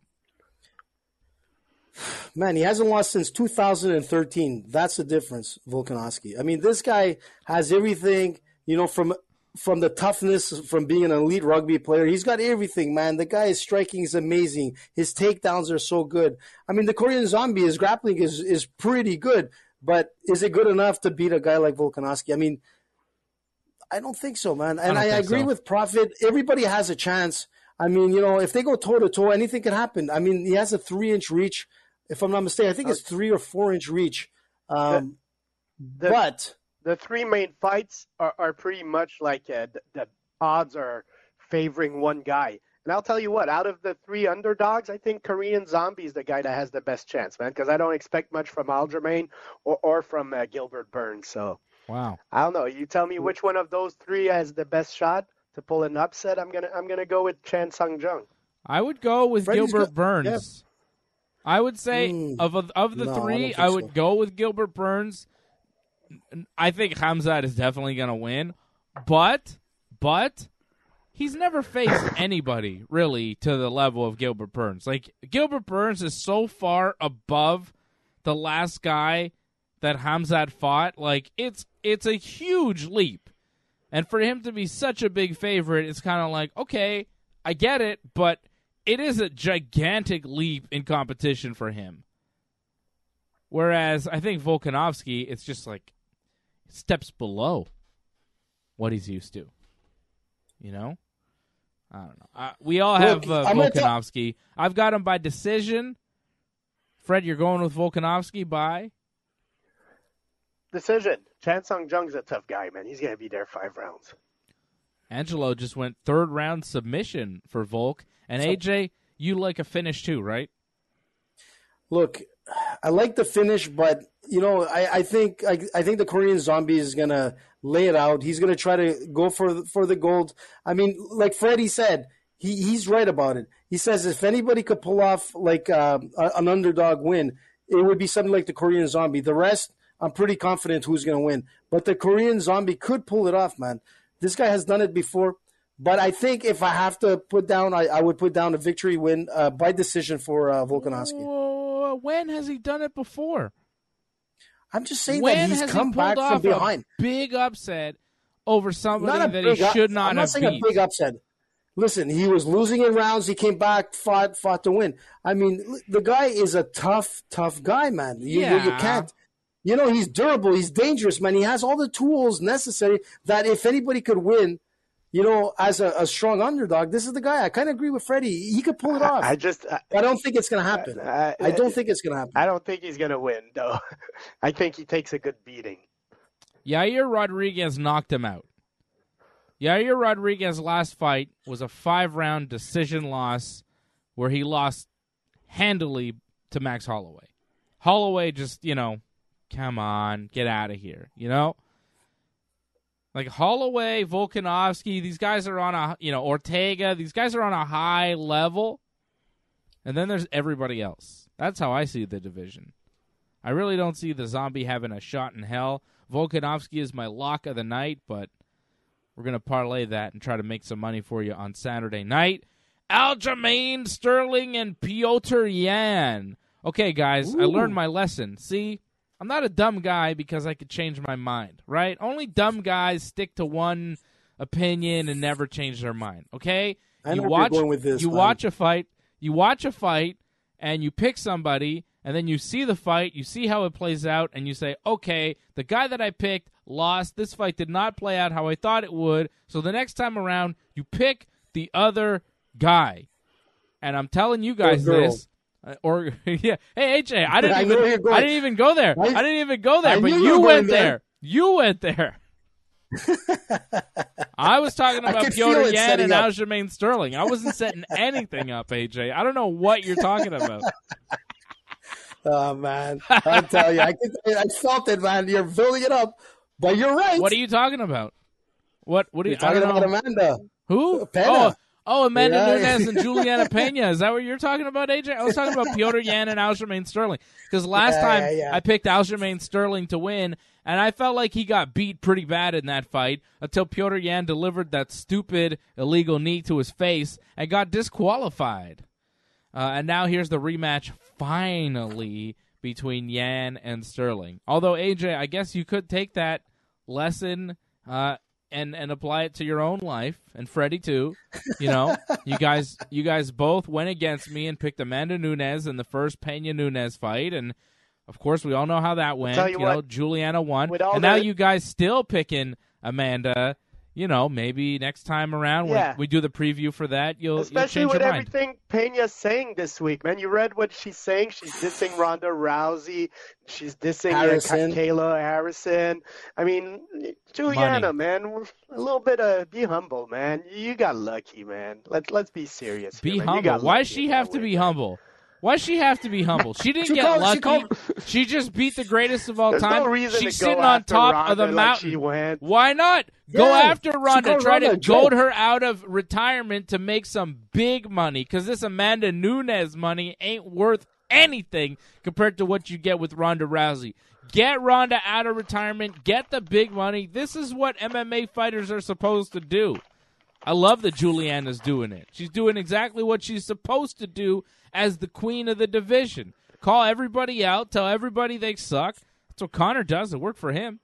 Man, he hasn't lost since 2013. That's the difference, Volkanovski. I mean, this guy has everything, from the toughness, from being an elite rugby player. He's got everything, man. The guy is striking is amazing. His takedowns are so good. I mean, the Korean Zombie, his grappling is pretty good, but is it good enough to beat a guy like Volkanovski? I mean, I don't think so, man. And I agree so. with Prophet. Everybody has a chance. I mean, if they go toe-to-toe, anything can happen. I mean, he has a 3-inch reach. If I'm not mistaken, I think it's 3 or 4-inch reach. But the 3 main fights are pretty much like the odds are favoring one guy. And I'll tell you what, out of the 3 underdogs, I think Korean Zombie is the guy that has the best chance, man, because I don't expect much from Aljamain or from Gilbert Burns. So wow. I don't know. You tell me which one of those 3 has the best shot to pull an upset. I'm gonna go with Chan Sung Jung. I would go with Freddie's Gilbert good. Burns. I would say of the no, three, I I don't would think go with Gilbert Burns. I think Khamzat is definitely going to win, but he's never faced anybody really to the level of Gilbert Burns. Like, Gilbert Burns is so far above the last guy that Khamzat fought. Like, it's a huge leap. And for him to be such a big favorite, it's kind of like, okay, I get it, but it is a gigantic leap in competition for him. Whereas I think Volkanovski, it's just like steps below what he's used to. You know? I don't know. We all have Volkanovski. I've got him by decision. Fred, you're going with Volkanovski by? Decision. Chan Sung Jung's a tough guy, man. He's going to be there 5 rounds. Angelo just went 3rd round submission for Volk. And AJ, you like a finish too, right? Look, I like the finish, but I think the Korean Zombie is gonna lay it out. He's gonna try to go for the gold. I mean, like Freddie said, he's right about it. He says if anybody could pull off like an underdog win, it would be something like the Korean Zombie. The rest, I'm pretty confident who's gonna win. But the Korean Zombie could pull it off, man. This guy has done it before. But I think if I have to put down, I would put down a victory win by decision for Volkanovski. When has he done it before? I'm just saying that he's come back from behind. A big upset over somebody that he should not have beat. I'm not saying a big upset. Listen, he was losing in rounds. He came back, fought to win. I mean, the guy is a tough guy, man. You can't. He's durable. He's dangerous, man. He has all the tools necessary that if anybody could win, as a strong underdog, this is the guy. I kind of agree with Freddie. He could pull it off. I don't think it's going to happen. I don't think it's going to happen. I don't think he's going to win, though. I think he takes a good beating. Yair Rodriguez knocked him out. Yair Rodriguez's last fight was a 5-round decision loss where he lost handily to Max Holloway. Holloway just, come on, get out of here, Like Holloway, Volkanovski, these guys are on Ortega, these guys are on a high level. And then there's everybody else. That's how I see the division. I really don't see the Zombie having a shot in hell. Volkanovski is my lock of the night, but we're going to parlay that and try to make some money for you on Saturday night. Aljamain Sterling and Petr Yan. Okay, guys, I learned my lesson. See? I'm not a dumb guy because I could change my mind, right? Only dumb guys stick to one opinion and never change their mind, okay? I know where you're going with this. You watch a fight, and you pick somebody, and then you see the fight, you see how it plays out, and you say, okay, the guy that I picked lost. This fight did not play out how I thought it would, so the next time around, you pick the other guy. And I'm telling you guys this. Hey AJ, I didn't even go there. I didn't even go there, but you went there. You went there. I was talking about Petr Yan and Aljamain Sterling. I wasn't setting anything up, AJ. I don't know what you're talking about. Oh man, I tell you, I felt it, man. You're building it up, but you're right. What are you talking about? What are you talking about? Amanda. Who? Pena. Oh, Amanda Nunes and Juliana Pena. Is that what you're talking about, AJ? I was talking about Petr Yan and Aljamain Sterling. Because last time I picked Aljamain Sterling to win, and I felt like he got beat pretty bad in that fight until Petr Yan delivered that stupid illegal knee to his face and got disqualified. And now here's the rematch finally between Yan and Sterling. Although, AJ, I guess you could take that lesson and apply it to your own life, and Freddie too. You guys both went against me and picked Amanda Nunes in the first Pena Nunes fight, and of course we all know how that went. Juliana won, and now you guys still picking Amanda. Maybe next time around when we do the preview for that, you'll especially you'll change with your mind. Everything Pena's saying this week, man. You read what she's saying. She's dissing Ronda Rousey. She's dissing Kayla Harrison. I mean, Juliana, man, a little bit of be humble, man. You got lucky, man. Let's be serious. Be here, humble. Why does she have to be humble? Why does she have to be humble? She didn't get lucky. She just beat the greatest of all time. No reason She's to go sitting on top Ronda of the mountain. Like she went. Why not? Go after Ronda. Try to Ronda, goad her out of retirement to make some big money, because this Amanda Nunes money ain't worth anything compared to what you get with Ronda Rousey. Get Ronda out of retirement. Get the big money. This is what MMA fighters are supposed to do. I love that Juliana's doing it. She's doing exactly what she's supposed to do as the queen of the division. Call everybody out. Tell everybody they suck. That's what Conor does. It worked for him.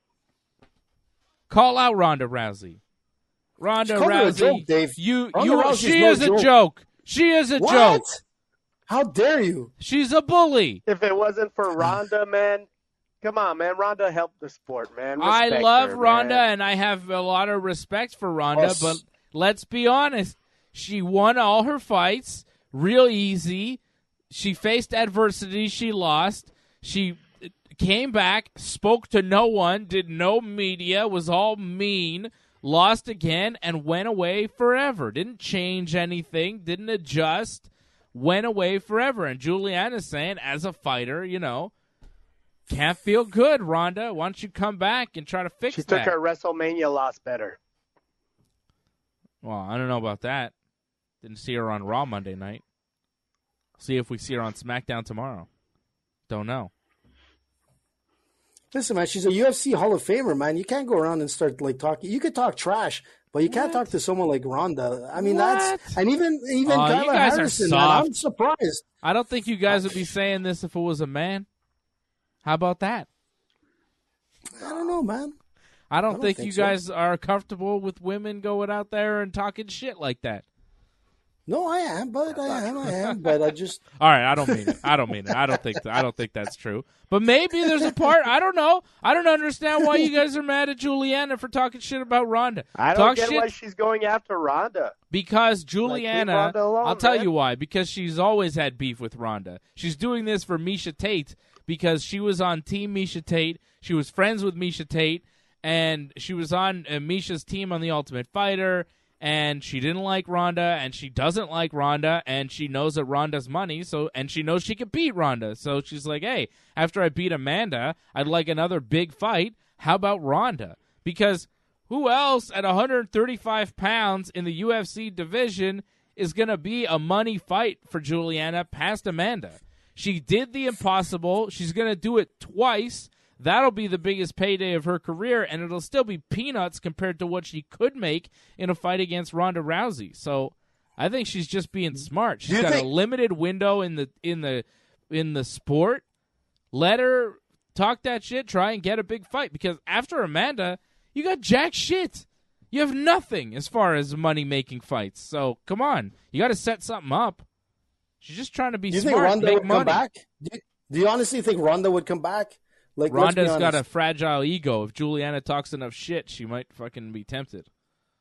Call out Ronda Rousey. Ronda Rousey, joke, Dave. She is a joke. She is a joke. How dare you? She's a bully. If it wasn't for Ronda, man, come on, man. Ronda helped the sport, man. I Respect love her, Ronda, man. and I have a lot of respect for Ronda, Yes. but let's be honest. She won all her fights real easy. She faced adversity. She lost. She came back, spoke to no one, did no media, was all mean, lost again, and went away forever. Didn't change anything, didn't adjust, went away forever. And Juliana's saying, as a fighter, can't feel good, Ronda. Why don't you come back and try to fix that? She took her WrestleMania loss better. Well, I don't know about that. Didn't see her on Raw Monday night. See if we see her on SmackDown tomorrow. Don't know. Listen, man, she's a UFC Hall of Famer, man. You can't go around and start talking. You could talk trash, but you can't talk to someone like Ronda. I mean, that's and even Kyla you guys Harrison, are man. soft. I'm surprised. I don't think you guys would be saying this if it was a man. How about that? I don't know, man. I don't think you so. guys are comfortable with women going out there and talking shit like that. No, I am, but I just. All right, I don't mean it. I don't think that's true. But maybe there's a part. I don't know. I don't understand why you guys are mad at Juliana for talking shit about Ronda. I don't get why she's going after Ronda. Because Juliana, leave Ronda alone, I'll tell man. you why. Because she's always had beef with Ronda. She's doing this for Misha Tate because she was on Team Misha Tate. She was friends with Misha Tate, and she was on Misha's team on The Ultimate Fighter. And she didn't like Ronda, and she doesn't like Ronda, and she knows that Ronda's money, and she knows she can beat Ronda. So she's like, hey, after I beat Amanda, I'd like another big fight. How about Ronda? Because who else at 135 pounds in the UFC division is going to be a money fight for Juliana past Amanda? She did the impossible. She's going to do it twice. That'll be the biggest payday of her career, and it'll still be peanuts compared to what she could make in a fight against Ronda Rousey. So I think she's just being smart. She's got a limited window in the sport. Let her talk that shit, try and get a big fight, because after Amanda, you got jack shit. You have nothing as far as money-making fights. So come on. You got to set something up. She's just trying to be smart. Do you think Ronda would money. come back? Do you honestly think Ronda would come back? Like, Ronda's got a fragile ego. If Juliana talks enough shit, she might fucking be tempted.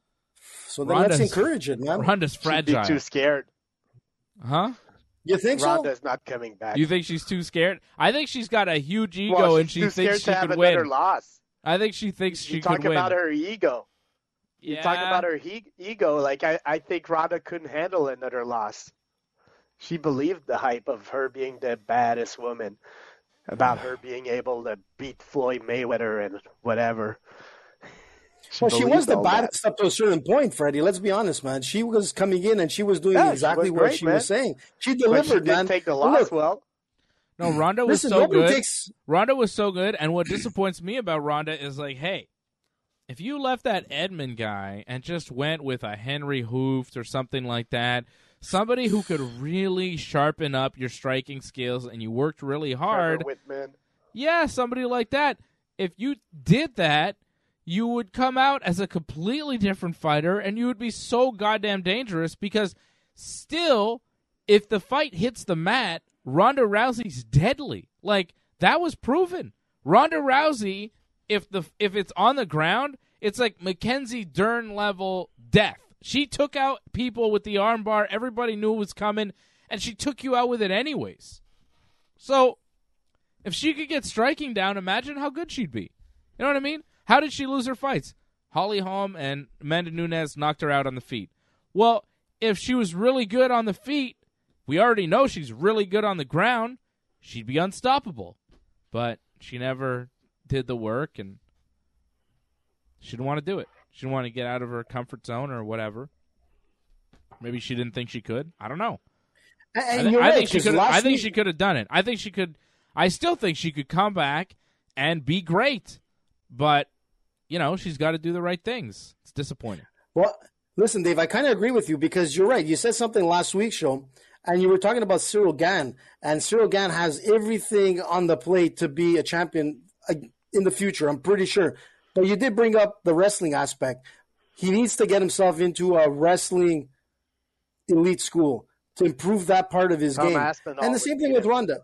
So then let's encourage it, man. Ronda's fragile. She'd be too scared. Huh? You think Ronda's not coming back. You think she's too scared? I think she's got a huge ego, and she thinks she could win. Loss. I think she thinks she could win. You talk about her ego. Yeah. You talk about her ego. Like, I think Ronda couldn't handle another loss. She believed the hype of her being the baddest woman, about her being able to beat Floyd Mayweather and whatever. She was the baddest up to a certain point, Freddie. Let's be honest, man. She was coming in and she was doing exactly what she was saying. She delivered, man. Didn't take the loss well. No, Ronda was so good. Ronda was so good, and what disappoints me about Ronda is like, hey, if you left that Edmund guy and just went with a Henry Hooft or something like that, somebody who could really sharpen up your striking skills and you worked really hard. Yeah, somebody like that. If you did that, you would come out as a completely different fighter and you would be so goddamn dangerous because still, if the fight hits the mat, Ronda Rousey's deadly. Like, that was proven. Ronda Rousey, if it's on the ground, it's like Mackenzie Dern level death. She took out people with the armbar. Everybody knew it was coming, and she took you out with it anyways. So, if she could get striking down, imagine how good she'd be. You know what I mean? How did she lose her fights? Holly Holm and Amanda Nunes knocked her out on the feet. Well, if she was really good on the feet, we already know she's really good on the ground, she'd be unstoppable. But she never did the work, and she didn't want to do it. She didn't want to get out of her comfort zone or whatever. Maybe she didn't think she could. I don't know. And you're right, think she 'cause could. last I think week- she could have done it. I think she could. I still think she could come back and be great, but she's got to do the right things. It's disappointing. Well, listen, Dave, I kind of agree with you because you're right. You said something last week's show, and you were talking about Cyril Gane, and Cyril Gane has everything on the plate to be a champion in the future, I'm pretty sure. But you did bring up the wrestling aspect. He needs to get himself into a wrestling elite school to improve that part of his Tom game. Aspinall And the same thing with Ronda.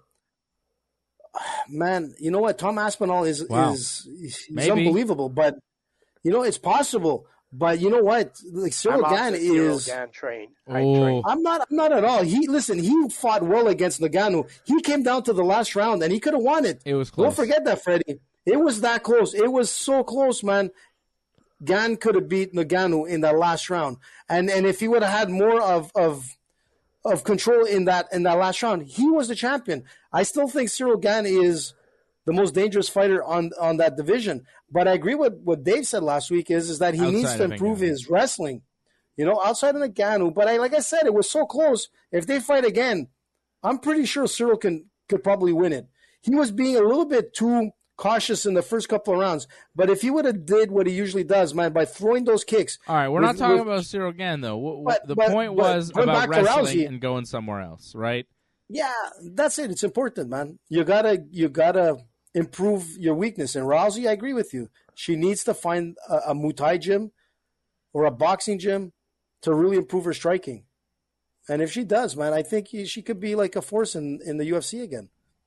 Man, you know what? Tom Aspinall is Maybe. unbelievable, but it's possible. But you know what? Like Cyril Gane is. Cyril Gane train. Oh. I'm not at all. He fought well against Ngannou. He came down to the last round and he could have won it. It was close. Don't forget that, Freddie. It was that close. It was so close, man. Gane could have beat Ngannou in that last round, and if he would have had more of control in that last round, he was the champion. I still think Cyril Gane is the most dangerous fighter on that division. But I agree with what Dave said last week is that he needs to improve his wrestling, outside of Ngannou. But like I said, it was so close. If they fight again, I'm pretty sure Cyril could probably win it. He was being a little bit too cautious in the first couple of rounds. But if he would have did what he usually does, man, by throwing those kicks. All right, we're not talking about Cyril Gane, though. The point was about wrestling and going somewhere else, right? Yeah, that's it. It's important, man. You gotta improve your weakness. And Rousey, I agree with you. She needs to find a Muay Thai gym or a boxing gym to really improve her striking. And if she does, man, I think she could be like a force in the UFC again.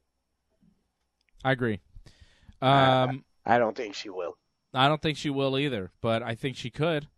I agree. I don't think she will. I don't think she will either, but I think she could.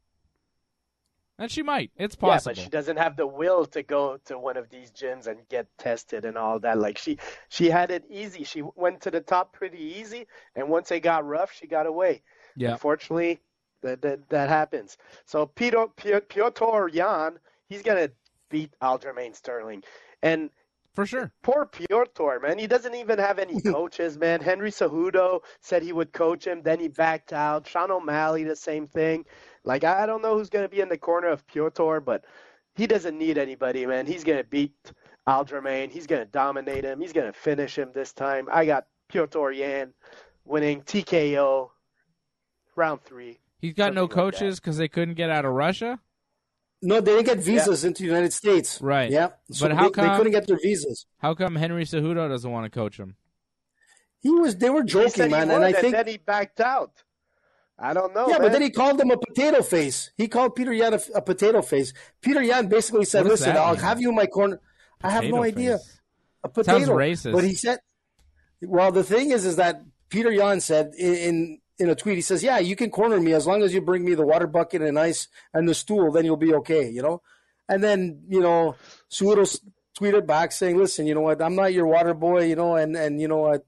And she might. It's possible. Yeah, but she doesn't have the will to go to one of these gyms and get tested and all that. Like she had it easy. She went to the top pretty easy, and once it got rough, she got away. Yeah. Unfortunately, that happens. So Piotr Jan, he's gonna beat Aljamain Sterling, and for sure. Poor Piotr, man. He doesn't even have any coaches, man. Henry Cejudo said he would coach him, then he backed out. Sean O'Malley, the same thing. Like, I don't know who's going to be in the corner of Piotr, but he doesn't need anybody, man. He's going to beat Aljamain. He's going to dominate him. He's going to finish him this time. I got Piotr Jan winning TKO round 3. He's got no coaches because they couldn't get out of Russia? No, they didn't get visas into the United States. Right. Yeah. So but how come they couldn't get their visas? How come Henry Cejudo doesn't want to coach him? They were joking, man, and I think then he backed out. I don't know. Yeah, man. but then he called him a potato face. He called Peter Yan a potato face. Peter Yan basically said, "Listen, I'll have you in my corner." I have no idea. A potato. Sounds racist. But he said, "Well, the thing is that Peter Yan said in a tweet, he says, "Yeah, you can corner me as long as you bring me the water bucket and ice and the stool, then you'll be okay." And then Cejudo tweeted back saying, "Listen, you know what? I'm not your water boy, and you know what?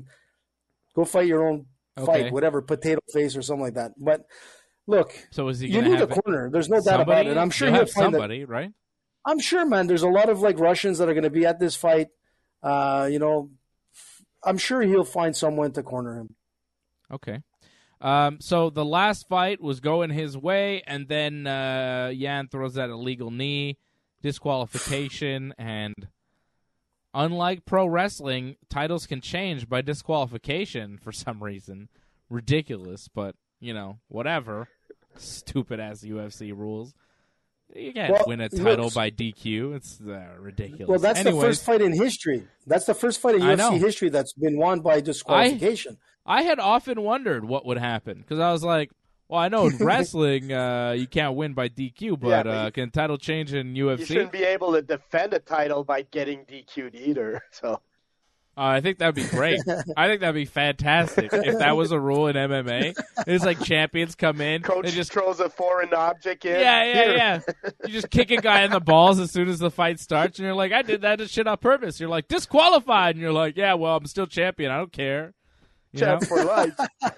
Go fight your own." Fight, whatever, potato face or something like that. But look, so is he you need a corner. There's no doubt about it. I'm sure he'll find somebody, right? I'm sure, man. There's a lot of Russians that are going to be at this fight. I'm sure he'll find someone to corner him. Okay. So the last fight was going his way, and then Yan throws that illegal knee, disqualification, and unlike pro wrestling, titles can change by disqualification for some reason. Ridiculous, but, whatever. Stupid-ass UFC rules. You can't win a title by DQ. It's ridiculous. Well, that's the first fight in history. That's the first fight in UFC history that's been won by disqualification. I had often wondered what would happen, because I was like, well, I know in wrestling you can't win by DQ, but can title change in UFC? You shouldn't be able to defend a title by getting DQ'd either. So, I think that'd be great. I think that'd be fantastic if that was a rule in MMA. It's like champions come in, coach just throws a foreign object in. Yeah. You just kick a guy in the balls as soon as the fight starts, and you're like, I did that shit on purpose. You're like, disqualified, and you're like, yeah, well, I'm still champion. I don't care. Champ for life.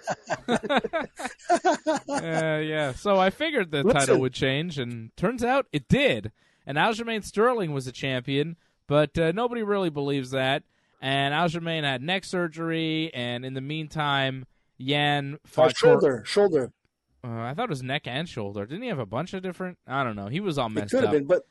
Yeah. So I figured the title would change, and turns out it did. And Aljamain Sterling was a champion, but nobody really believes that. And Aljamain had neck surgery, and in the meantime, Yan fought shoulder. I thought it was neck and shoulder. Didn't he have a bunch of different? I don't know. He was all messed up. It could have been, but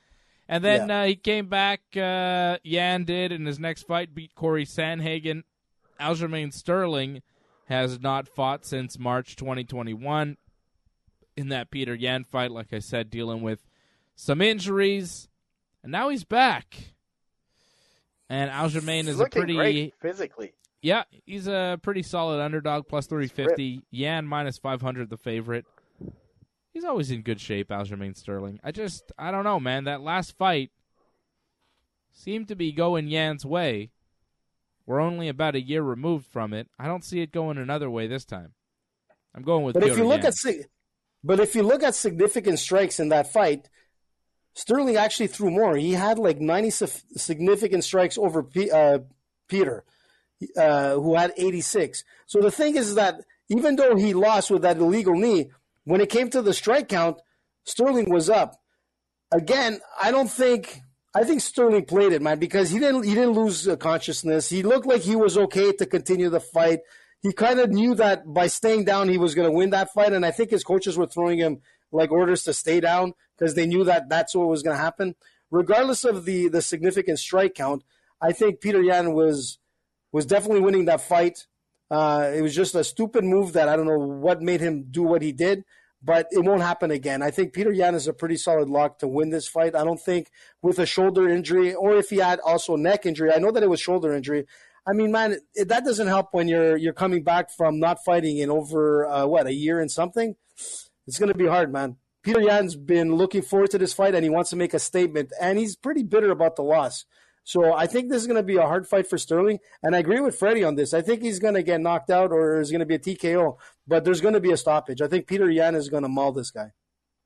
And then he came back, Yan did, in his next fight, beat Corey Sandhagen. Aljamain Sterling has not fought since March 2021. In that Peter Yan fight, like I said, dealing with some injuries. And now he's back. And Aljamain is looking a pretty... great physically. Yeah, he's a pretty solid underdog, plus 350. Yan minus 500, the favorite. He's always in good shape, Aljamain Sterling. I don't know, man. That last fight seemed to be going Yan's way. We're only about a year removed from it. I don't see it going another way this time. I'm going with Petr Yan. But if you look at significant strikes in that fight, Sterling actually threw more. He had like 90 significant strikes over Peter, who had 86. So the thing is that even though he lost with that illegal knee, when it came to the strike count, Sterling was up. Again, I think Sterling played it, man, because he didn't lose consciousness. He looked like he was okay to continue the fight. He kind of knew that by staying down, he was going to win that fight, and I think his coaches were throwing him like orders to stay down because they knew that that's what was going to happen. Regardless of the significant strike count, I think Petr Yan was definitely winning that fight. It was just a stupid move that I don't know what made him do what he did, but it won't happen again. I think Petr Yan is a pretty solid lock to win this fight. I don't think with a shoulder injury, or if he had also neck injury, I know that it was shoulder injury. I mean, man, that doesn't help when you're coming back from not fighting in over, a year and something. It's going to be hard, man. Petr Yan's been looking forward to this fight, and he wants to make a statement, and he's pretty bitter about the loss. So I think this is going to be a hard fight for Sterling, and I agree with Freddie on this. I think he's going to get knocked out or there's going to be a TKO, but there's going to be a stoppage. I think Petr Yan is going to maul this guy.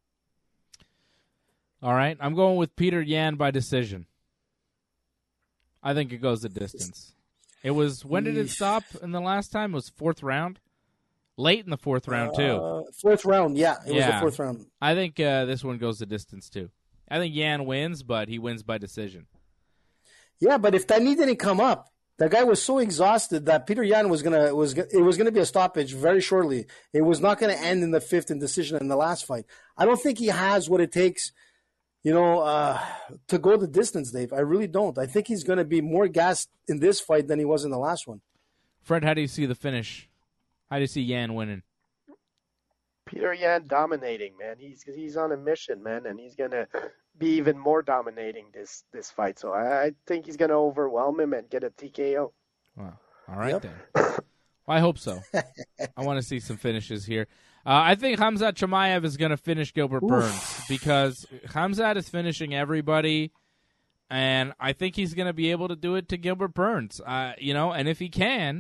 All right, I'm going with Petr Yan by decision. I think it goes the distance. It was, when did it stop in the last time? It was fourth round? Late in the fourth round, too. Fourth round, yeah. It was the fourth round. I think this one goes the distance, too. I think Yan wins, but he wins by decision. Yeah, but if that knee didn't come up, that guy was so exhausted that Petr Yan it was gonna be a stoppage very shortly. It was not going to end in the fifth in decision in the last fight. I don't think he has what it takes, to go the distance, Dave. I really don't. I think he's going to be more gassed in this fight than he was in the last one. Fred, how do you see the finish? How do you see Yan winning? Petr Yan dominating, man. He's on a mission, man, and he's going to be even more dominating this fight. So I think he's going to overwhelm him and get a TKO. Wow. All right, then. Well, I hope so. I want to see some finishes here. I think Khamzat Chimaev is going to finish Gilbert Burns because Khamzat is finishing everybody, and I think he's going to be able to do it to Gilbert Burns. And if he can,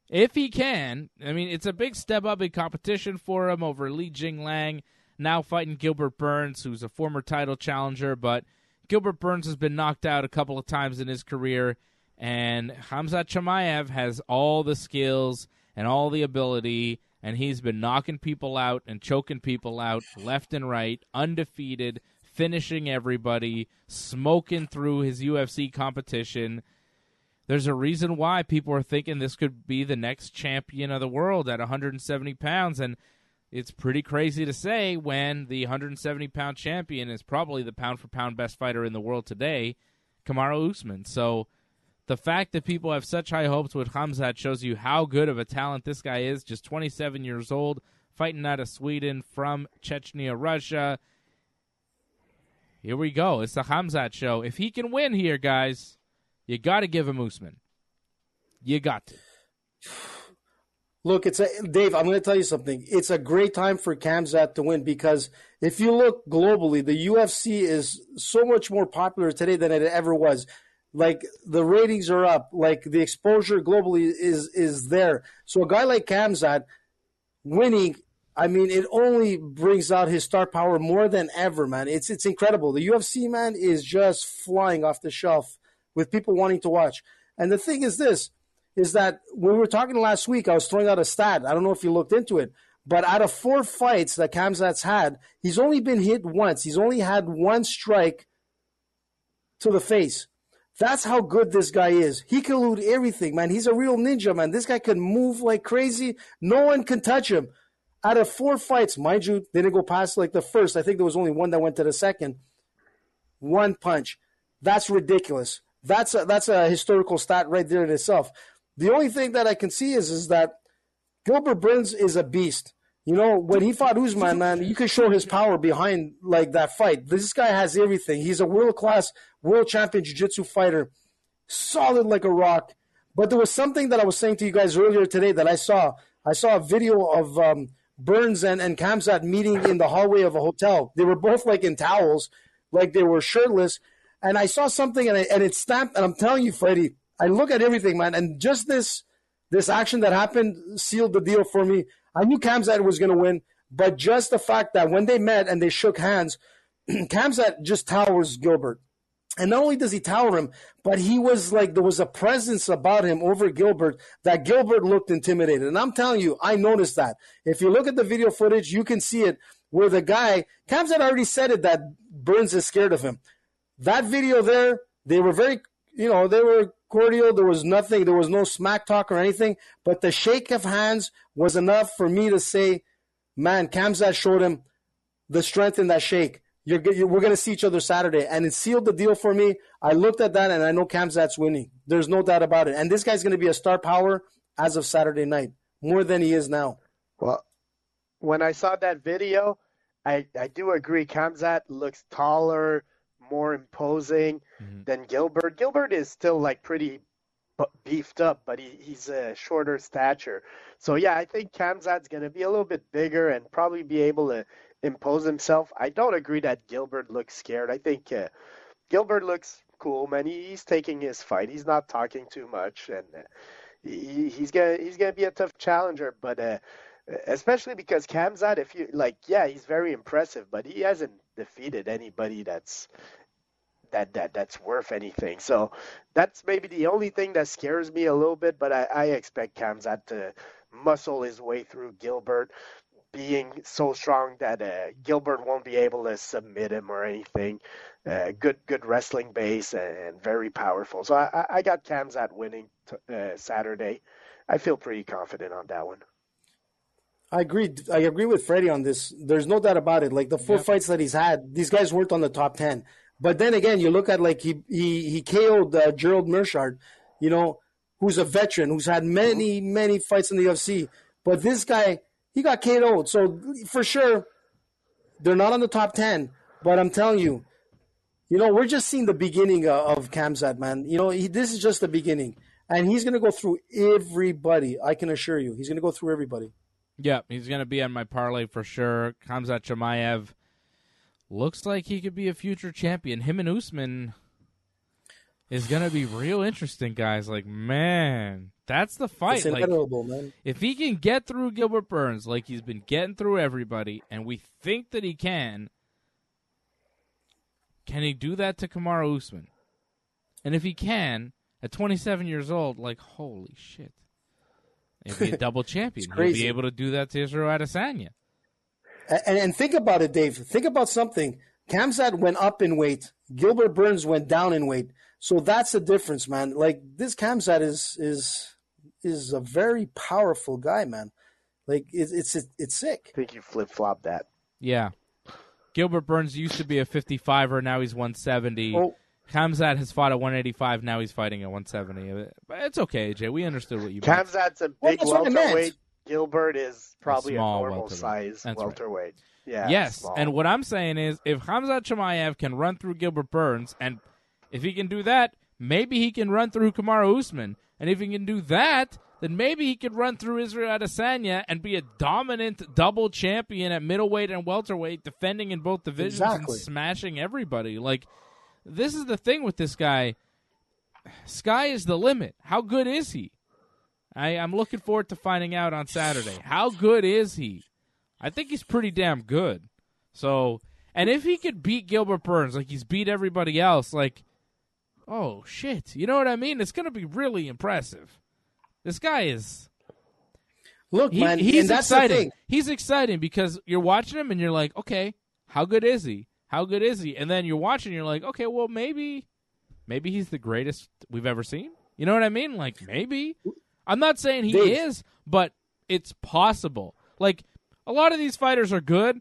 I mean, it's a big step up in competition for him over Li Jingliang, now fighting Gilbert Burns, who's a former title challenger, but Gilbert Burns has been knocked out a couple of times in his career, and Khamzat Chimaev has all the skills and all the ability, and he's been knocking people out and choking people out left and right, undefeated, finishing everybody, smoking through his UFC competition. There's a reason why people are thinking this could be the next champion of the world at 170 pounds, and it's pretty crazy to say when the 170-pound champion is probably the pound-for-pound best fighter in the world today, Kamaru Usman. So the fact that people have such high hopes with Khamzat shows you how good of a talent this guy is, just 27 years old, fighting out of Sweden from Chechnya, Russia. Here we go. It's the Khamzat show. If he can win here, guys, you got to give him Usman. You got to. Look, Dave, I'm going to tell you something. It's a great time for Khamzat to win because if you look globally, the UFC is so much more popular today than it ever was. Like, the ratings are up. Like, the exposure globally is there. So a guy like Khamzat winning, I mean, it only brings out his star power more than ever, man. It's incredible. The UFC, man, is just flying off the shelf with people wanting to watch. And the thing is this, is that when we were talking last week, I was throwing out a stat. I don't know if you looked into it. But out of 4 fights that Khamzat's had, he's only been hit once. He's only had 1 strike to the face. That's how good this guy is. He can elude everything, man. He's a real ninja, man. This guy can move like crazy. No one can touch him. Out of 4 fights, mind you, they didn't go past like the first. I think there was only one that went to the second. one punch. That's ridiculous. That's a historical stat right there in itself. The only thing that I can see is that Gilbert Burns is a beast. You know, when he fought Usman, man, you could show his power behind like that fight. This guy has everything. He's a world-class, world champion jiu-jitsu fighter, solid like a rock. But there was something that I was saying to you guys earlier today that I saw. I saw a video of Burns and Khamzat meeting in the hallway of a hotel. They were both like in towels, like they were shirtless. And I saw something and it stamped. And I'm telling you, Freddie, I look at everything, man. And just this action that happened sealed the deal for me. I knew Khamzat was going to win, but just the fact that when they met and they shook hands, Khamzat just towers Gilbert. And not only does he tower him, but he was like, there was a presence about him over Gilbert that Gilbert looked intimidated. And I'm telling you, I noticed that. If you look at the video footage, you can see it where the guy, Khamzat already said it that Burns is scared of him. That video there, they were very, they were cordial. There was nothing. There was no smack talk or anything. But the shake of hands was enough for me to say, man, Khamzat showed him the strength in that shake. We're going to see each other Saturday. And it sealed the deal for me. I looked at that, and I know Khamzat's winning. There's no doubt about it. And this guy's going to be a star power as of Saturday night, more than he is now. Well, when I saw that video, I do agree. Khamzat looks taller, more imposing than Gilbert. Gilbert is still like pretty beefed up, but he's a shorter stature. So yeah, I think Khamzat's going to be a little bit bigger and probably be able to impose himself. I don't agree that Gilbert looks scared. I think Gilbert looks cool, man. He's taking his fight. He's not talking too much, and he's gonna be a tough challenger. But especially because Khamzat, if you like, yeah, he's very impressive, but he hasn't defeated anybody that's worth anything. So that's maybe the only thing that scares me a little bit. But I expect Khamzat to muscle his way through Gilbert, being so strong that Gilbert won't be able to submit him or anything. Good wrestling base and very powerful. So I got Khamzat winning Saturday. I feel pretty confident on that one. I agree with Freddie on this. There's no doubt about it. Like the four fights that he's had, these guys weren't on the top 10. But then again, you look at like he KO'd Gerald Meerschaert, who's a veteran, who's had many fights in the UFC. But this guy, he got KO'd. So for sure, they're not on the top 10. But I'm telling you, we're just seeing the beginning of Khamzat, man. This is just the beginning. And he's going to go through everybody. I can assure you. He's going to go through everybody. Yeah, he's going to be on my parlay for sure. Khamzat Chimaev looks like he could be a future champion. Him and Usman is going to be real interesting, guys. Like, man, that's the fight. It's inevitable, man. If he can get through Gilbert Burns like he's been getting through everybody, and we think that he can he do that to Kamaru Usman? And if he can, at 27 years old, like, holy shit. He'll be a double champion. He'll be able to do that to Israel Adesanya. And think about it, Dave. Think about something. Khamzat went up in weight. Gilbert Burns went down in weight. So that's the difference, man. Like, this Khamzat is a very powerful guy, man. Like, it's sick. I think you flip-flopped that. Yeah. Gilbert Burns used to be a 55er. Now he's 170. Oh. Khamzat has fought at 185. Now he's fighting at 170. But it's okay, AJ. We understood what you meant. Khamzat's a big welterweight. Gilbert is probably a normal size welterweight. Right. Yeah. Yes, small. And what I'm saying is, if Khamzat Chimaev can run through Gilbert Burns, and if he can do that, maybe he can run through Kamaru Usman. And if he can do that, then maybe he could run through Israel Adesanya and be a dominant double champion at middleweight and welterweight, defending in both divisions and smashing everybody. Like, this is the thing with this guy. Sky is the limit. How good is he? I'm looking forward to finding out on Saturday. How good is he? I think he's pretty damn good. So, and if he could beat Gilbert Burns like he's beat everybody else, like, oh, shit. You know what I mean? It's going to be really impressive. This guy is... Look, man, he's that's exciting. The thing. He's exciting because you're watching him and you're like, okay, how good is he? How good is he? And then you're watching and you're like, okay, well, maybe he's the greatest we've ever seen. You know what I mean? Like, maybe. I'm not saying he is, but it's possible. Like, a lot of these fighters are good.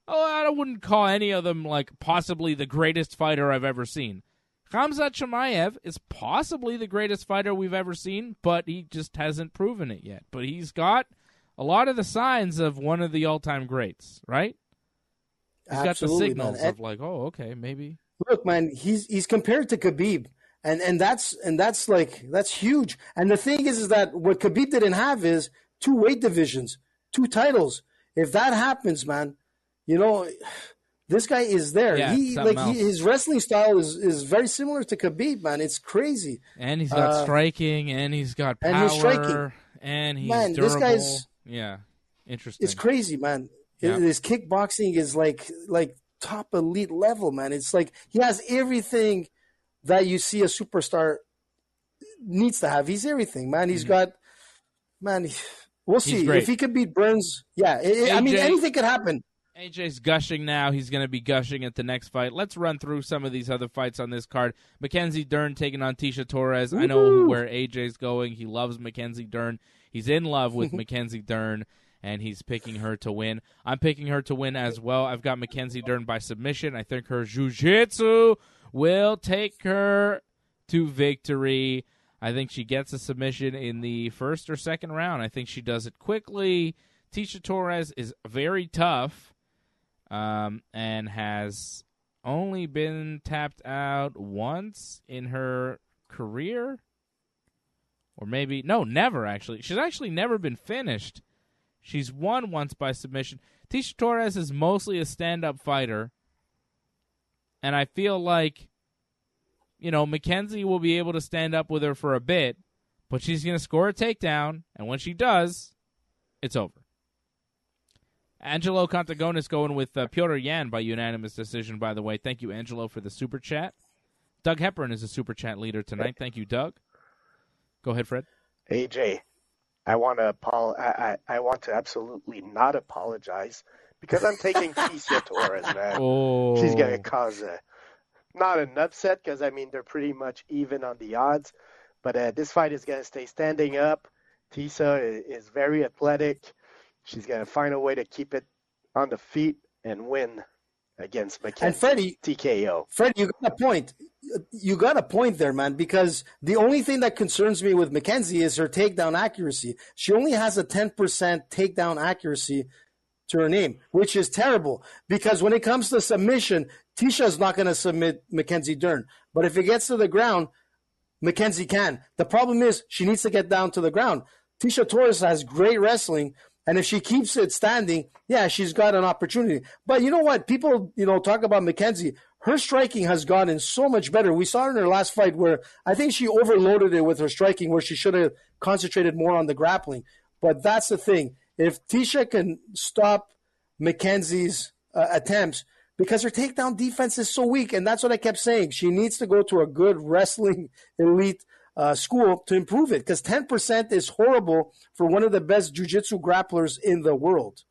Oh, I wouldn't call any of them like possibly the greatest fighter I've ever seen. Khamzat Chimaev is possibly the greatest fighter we've ever seen, but he just hasn't proven it yet. But he's got a lot of the signs of one of the all-time greats, right? He's got the signals of like, oh, okay, maybe. Look, man, he's compared to Khabib, and that's huge. And the thing is that what Khabib didn't have is 2 weight divisions, 2 titles. If that happens, man, this guy is there. Yeah, his wrestling style is very similar to Khabib, man. It's crazy. And he's got striking, and he's got power, and he's striking. And he's man, durable. This guy's interesting. It's crazy, man. Yeah. His kickboxing is like top elite level, man. It's like he has everything that you see a superstar needs to have. He's everything, man. He's got, man. We'll see if he could beat Burns. Yeah, I mean, anything could happen. AJ's gushing now. He's going to be gushing at the next fight. Let's run through some of these other fights on this card. Mackenzie Dern taking on Tecia Torres. I know where AJ's going. He loves Mackenzie Dern. He's in love with Mackenzie Dern, and he's picking her to win. I'm picking her to win as well. I've got Mackenzie Dern by submission. I think her jiu-jitsu will take her to victory. I think she gets a submission in the first or second round. I think she does it quickly. Tecia Torres is very tough. And has only been tapped out once in her career. Or maybe, no, never actually. She's actually never been finished. She's won once by submission. Tecia Torres is mostly a stand-up fighter. And I feel like, Mackenzie will be able to stand up with her for a bit, but she's going to score a takedown, and when she does, it's over. Angelo Contagonis going with Piotr Yan by unanimous decision, by the way. Thank you, Angelo, for the super chat. Doug Hepburn is a super chat leader tonight. Thank you, Doug. Go ahead, Fred. AJ, I want to absolutely not apologize because I'm taking Tecia Torres, man. Oh. She's going to cause not an upset because, they're pretty much even on the odds. But this fight is going to stay standing up. Tecia is very athletic. She's going to find a way to keep it on the feet and win against Mackenzie. And Freddie, TKO. Freddie, you got a point. You got a point there, man, because the only thing that concerns me with Mackenzie is her takedown accuracy. She only has a 10% takedown accuracy to her name, which is terrible because when it comes to submission, Ticia's not going to submit Mackenzie Dern. But if it gets to the ground, Mackenzie can. The problem is she needs to get down to the ground. Tecia Torres has great wrestling. And if she keeps it standing, yeah, she's got an opportunity. But you know what? People, talk about Mackenzie. Her striking has gotten so much better. We saw her in her last fight where I think she overloaded it with her striking where she should have concentrated more on the grappling. But that's the thing. If Tecia can stop Mackenzie's attempts, because her takedown defense is so weak, and that's what I kept saying. She needs to go to a good wrestling elite school to improve it, because 10% is horrible for one of the best jiu-jitsu grapplers in the world.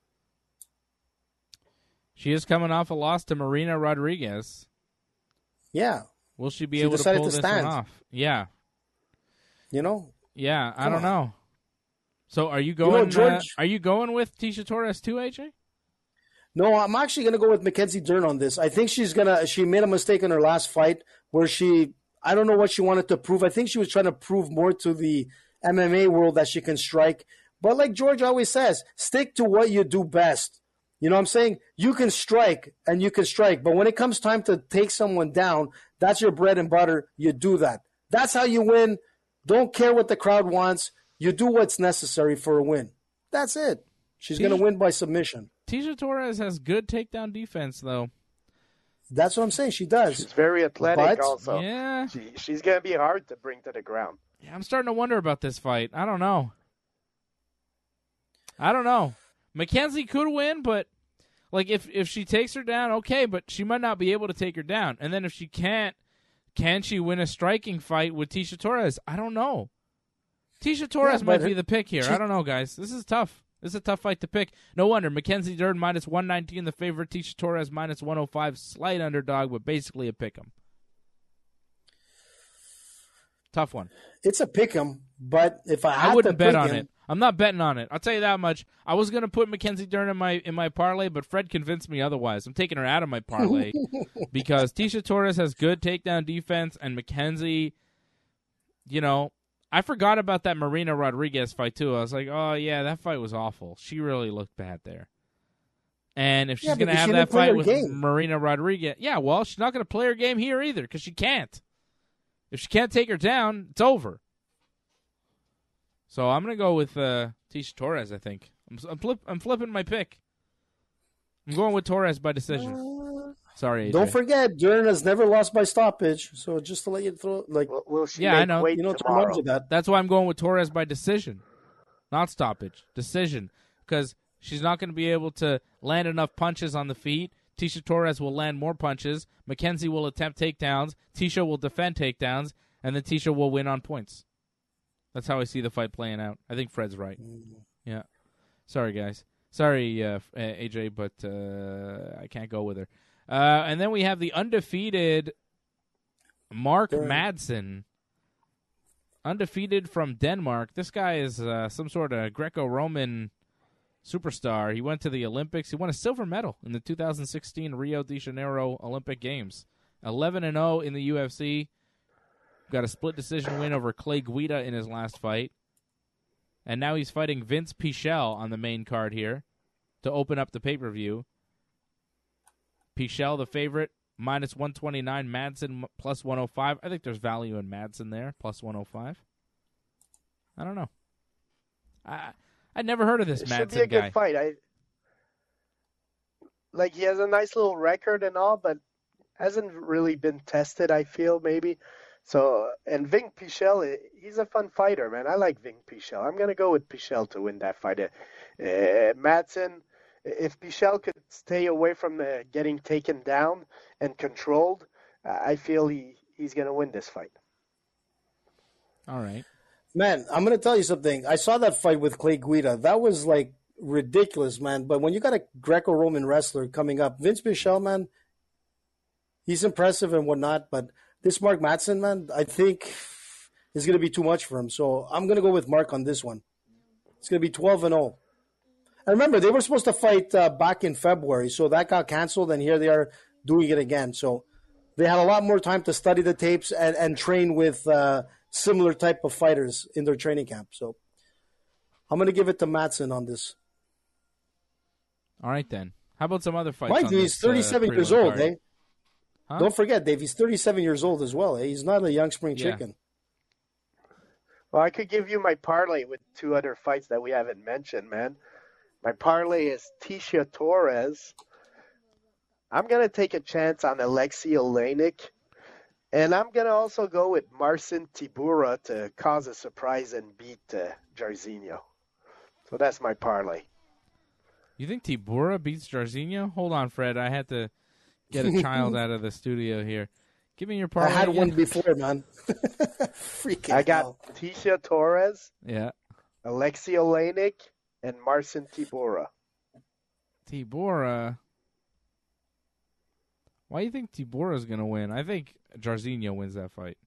She is coming off a loss to Marina Rodriguez. Yeah. Will she be able to pull this one off? Yeah. Yeah, I don't know. So are you going are you going with Tecia Torres too, AJ? No, I'm actually going to go with Mackenzie Dern on this. I think she made a mistake in her last fight where I don't know what she wanted to prove. I think she was trying to prove more to the MMA world that she can strike. But like George always says, stick to what you do best. You know what I'm saying? You can strike and you can strike. But when it comes time to take someone down, that's your bread and butter. You do that. That's how you win. Don't care what the crowd wants. You do what's necessary for a win. That's it. She's going to win by submission. Tecia Torres has good takedown defense, though. That's what I'm saying. She does. She's very athletic also. Yeah. She's going to be hard to bring to the ground. Yeah, I'm starting to wonder about this fight. I don't know. Mackenzie could win, but like if she takes her down, okay, but she might not be able to take her down. And then if she can't, can she win a striking fight with Tecia Torres? I don't know. Tecia Torres might be the pick here. I don't know, guys. This is tough. This is a tough fight to pick. No wonder. Mackenzie Dern minus 119 the favorite. Tecia Torres minus 105. Slight underdog, but basically a pick 'em. Tough one. It's a pick 'em, But if I had wouldn't to bet pick on him, it. I'm not betting on it. I'll tell you that much. I was going to put Mackenzie Dern in my parlay, but Fred convinced me otherwise. I'm taking her out of my parlay because Tisha Torres has good takedown defense, and Mackenzie, I forgot about that Marina Rodriguez fight too. I was like, oh yeah, that fight was awful. She really looked bad there. And if she's going to have that fight with Marina Rodriguez, well, she's not going to play her game here either because she can't. If she can't take her down, it's over. So I'm going to go with Tisha Torres, I think. I'm flipping my pick. I'm going with Torres by decision. Sorry, AJ. Don't forget, Dern has never lost by stoppage. So just to let you throw, I know. That's why I'm going with Torres by decision, not stoppage. Decision, because she's not going to be able to land enough punches on the feet. Tisha Torres will land more punches. Mackenzie will attempt takedowns. Tisha will defend takedowns, and then Tisha will win on points. That's how I see the fight playing out. I think Fred's right. Yeah. Sorry, guys. Sorry, AJ, but I can't go with her. And then we have the undefeated Mark Madsen. Undefeated from Denmark. This guy is some sort of Greco-Roman superstar. He went to the Olympics. He won a silver medal in the 2016 Rio de Janeiro Olympic Games. 11-0 in the UFC. Got a split decision win over Clay Guida in his last fight. And now he's fighting Vince Pichel on the main card here to open up the pay-per-view. Pichel, the favorite, minus 129. Madsen, plus 105. I think there's value in Madsen there, plus 105. I don't know. I never heard of this Madsen guy. Should be a good fight. He has a nice little record and all, but hasn't really been tested, I feel, maybe. So, and Vink Pichel, he's a fun fighter, man. I like Vink Pichel. I'm going to go with Pichel to win that fight. Madsen, if Pichel could stay away from getting taken down and controlled, I feel he's going to win this fight. All right. Man, I'm going to tell you something. I saw that fight with Clay Guida. That was, ridiculous, man. But when you got a Greco-Roman wrestler coming up, Vince Pichel, man, he's impressive and whatnot, but this Mark Madsen, man, I think is going to be too much for him. So I'm going to go with Mark on this one. It's going to be 12-0. And remember, they were supposed to fight back in February, so that got canceled, and here they are doing it again. So they had a lot more time to study the tapes and train with similar type of fighters in their training camp. So I'm going to give it to Madsen on this. All right, then. How about some other fights? Mind you, he's 37 years old, eh? Huh? Don't forget, Dave, he's 37 years old as well. Eh? He's not a young spring chicken. Well, I could give you my parlay with two other fights that we haven't mentioned, man. My parlay is Tisha Torres. I'm going to take a chance on Alexei Oleinik. And I'm going to also go with Marcin Tybura to cause a surprise and beat Jairzinho. So that's my parlay. You think Tybura beats Jairzinho? Hold on, Fred. I had to get a child out of the studio here. Give me your parlay. I had one before, man. Freaking I got Tisha Torres. Yeah. Alexei Oleinik and Marcin Tybura. Tybura. Why do you think Tybura is going to win? I think Jairzinho wins that fight.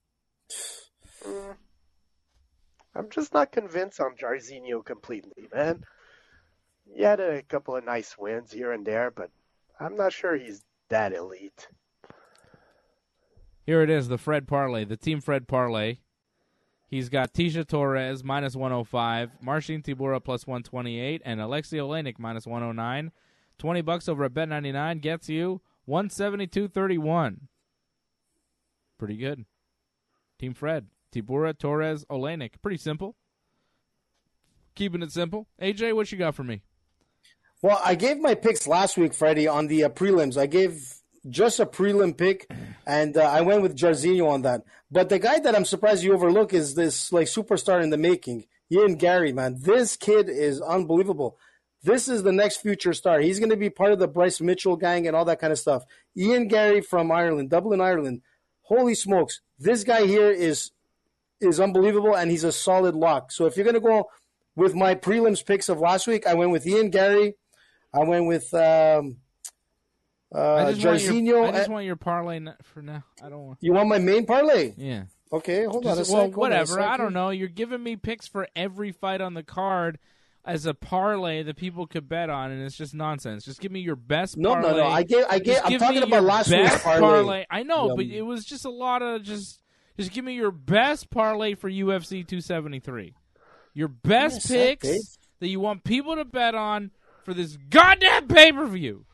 I'm just not convinced on Jairzinho completely, man. He had a couple of nice wins here and there, but I'm not sure he's that elite. Here it is, the Fred Parlay, the Team Fred Parlay. He's got Tisha Torres, minus 105, Marcin Tybura, plus 128, and Alexei Oleinik, minus 109. $20 over at Bet99 gets you 172.31. Pretty good. Team Fred, Tybura, Torres, Oleinik. Pretty simple. Keeping it simple. AJ, what you got for me? Well, I gave my picks last week, Freddie, on the prelims. I gave just a prelim pick, and I went with Jairzinho on that. But the guy that I'm surprised you overlook is this superstar in the making, Ian Gary, man. This kid is unbelievable. This is the next future star. He's going to be part of the Bryce Mitchell gang and all that kind of stuff. Ian Gary from Ireland, Dublin, Ireland. Holy smokes. This guy here is unbelievable, and he's a solid lock. So if you're going to go with my prelims picks of last week, I went with Ian Gary. I went with Jairzinho. I just want your parlay for now. I don't want. You want my main parlay? Yeah. Okay, hold on a Well, sec. whatever. I don't know. You're giving me picks for every fight on the card as a parlay that people could bet on, and it's just nonsense. Just give me your best parlay. No. I gave. I'm talking about last week's parlay. I know, but it was just a lot of just give me your best parlay for UFC 273. Your best picks that you want people to bet on for this goddamn pay-per-view.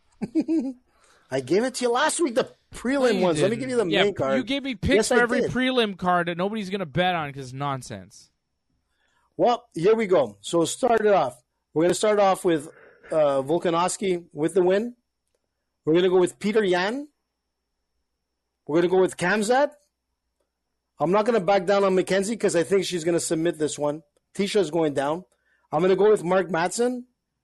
I gave it to you last week, the prelim ones. Let me give you the main card. You gave me picks for every prelim card that nobody's going to bet on because it's nonsense. Well, here we go. So start it off. We're going to start off with Volkanovski with the win. We're going to go with Peter Yan. We're going to go with Khamzat. I'm not going to back down on Mackenzie because I think she's going to submit this one. Tisha's going down. I'm going to go with Mark Madsen.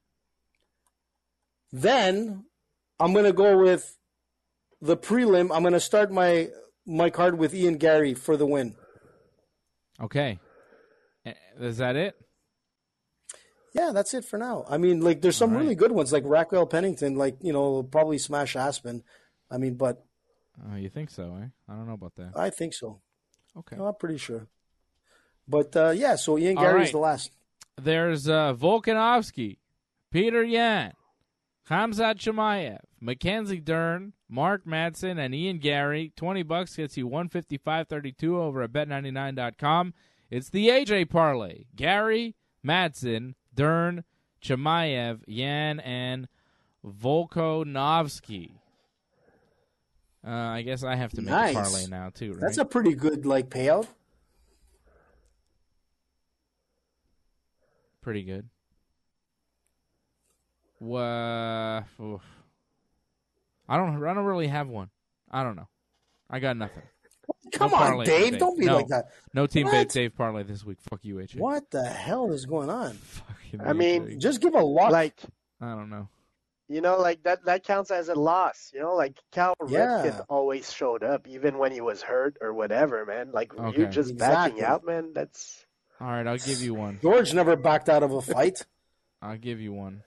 Then I'm going to go with the prelim. I'm going to start my card with Ian Gary for the win. Okay. Is that it? Yeah, that's it for now. I mean, like, there's some really good ones, like Raquel Pennington, like, probably smash Aspen. I mean, but... you think so, eh? I don't know about that. I think so. Okay. I'm pretty sure. But, so Ian Gary's the last. There's Volkanovski, Peter Yan, Khamzat Chimaev, Mackenzie Dern, Mark Madsen, and Ian Gary. $20 gets you $155.32 over at Bet99.com. It's the AJ parlay. Gary, Madsen, Dern, Chimaev, Yan, and Volkanovski. I guess I have to make a parlay now, too, right? That's a pretty good, payout. Pretty good. I don't really have one. I don't know. I got nothing. Come on, Dave. Don't be like that. No Team Dave parlay this week. Fuck you, AJ. What the hell is going on? I mean, just give a lock. I don't know. That counts as a loss. Cal Ripken always showed up, even when he was hurt or whatever, man. You're just backing out, man. That's... All right, I'll give you one. George never backed out of a fight. I'll give you one.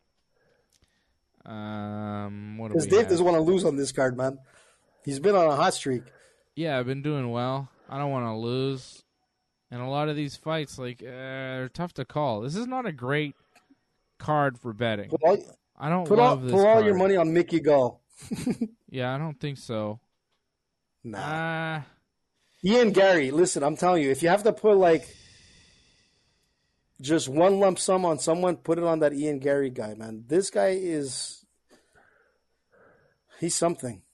What do we Dave have? doesn't want to lose on this card, man. He's been on a hot streak. Yeah, I've been doing well. I don't want to lose. And a lot of these fights, they're tough to call. This is not a great card for betting. I don't love this Put all card. your money on Mickey Gall. Yeah, I don't think so. Nah. Ian Gary, listen, I'm telling you, if you have to put just one lump sum on someone, put it on that Ian Gary guy, man. This guy he's something.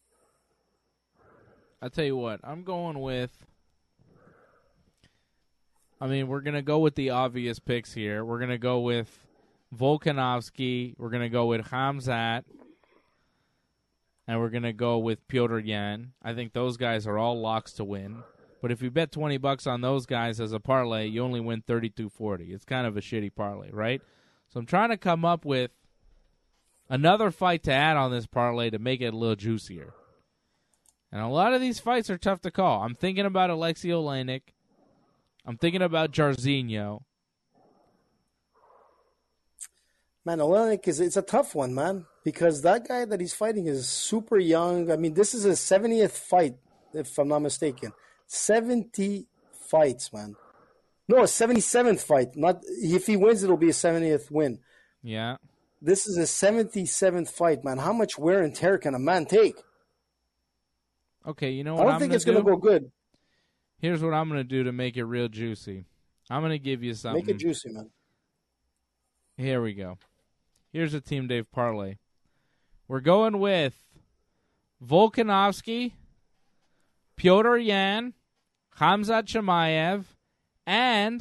I'll tell you what, I'm going with... we're going to go with the obvious picks here. We're going to go with Volkanovski. We're going to go with Khamzat. And we're going to go with Petr Yan. I think those guys are all locks to win. But if you bet $20 on those guys as a parlay, you only win $32.40. It's kind of a shitty parlay, right? So I'm trying to come up with another fight to add on this parlay to make it a little juicier. And a lot of these fights are tough to call. I'm thinking about Alexei Oleinik. I'm thinking about Jairzinho. Man, Oleinik it's a tough one, man. Because that guy that he's fighting is super young. I mean, this is his 70th fight, if I'm not mistaken. 70 fights, man. No, a 77th fight. Not if he wins, it'll be a 70th win. Yeah. This is a 77th fight, man. How much wear and tear can a man take? Okay, you know what I don't think it's going to go good. Here's what I'm going to do to make it real juicy. I'm going to give you something. Make it juicy, man. Here we go. Here's a Team Dave parlay. We're going with Volkanovski, Petr Yan, Khamzat Chimaev, and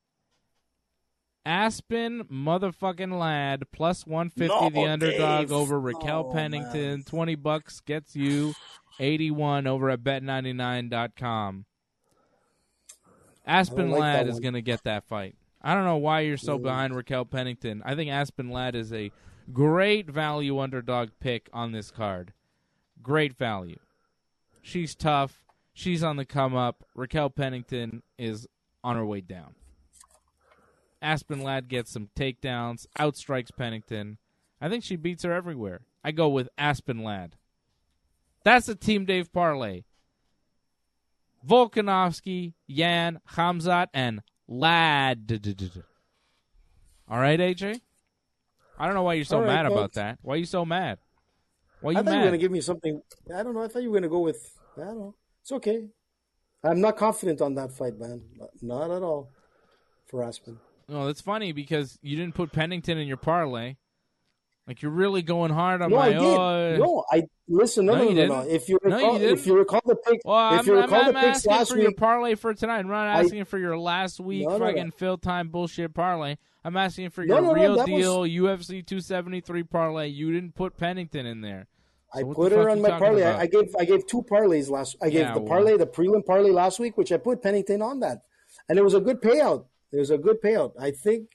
Aspen motherfucking Lad plus 150 the underdog Dave. over Raquel Pennington. Man. $20 gets you 81 over at bet99.com. Aspen Ladd is going to get that fight. I don't know why you're so behind Raquel Pennington. I think Aspen Ladd is a great value underdog pick on this card. Great value. She's tough. She's on the come up. Raquel Pennington is on her way down. Aspen Ladd gets some takedowns, outstrikes Pennington. I think she beats her everywhere. I go with Aspen Ladd. That's a Team Dave parlay. Volkanovski, Yan, Khamzat, and Lad. All right, AJ? I don't know why you're so mad about that. Why are you so mad? Why are you I thought mad? you were going to give me something. I don't know. I thought you were going to go with, I don't know. It's okay. I'm not confident on that fight, man. Not at all for Aspen. No, that's funny because you didn't put Pennington in your parlay. Like, you're really going hard on No, my... I did. No, I listen. No. If you recall the pick, well, if you recall the picks asking last for week, your parlay for tonight. I'm not asking for your last week fucking fill time bullshit parlay. I'm asking for your real deal UFC 273 parlay. You didn't put Pennington in there. So I put her on my parlay. I gave two parlays last. I gave the prelim parlay last week, which I put Pennington on that, and it was a good payout. I think.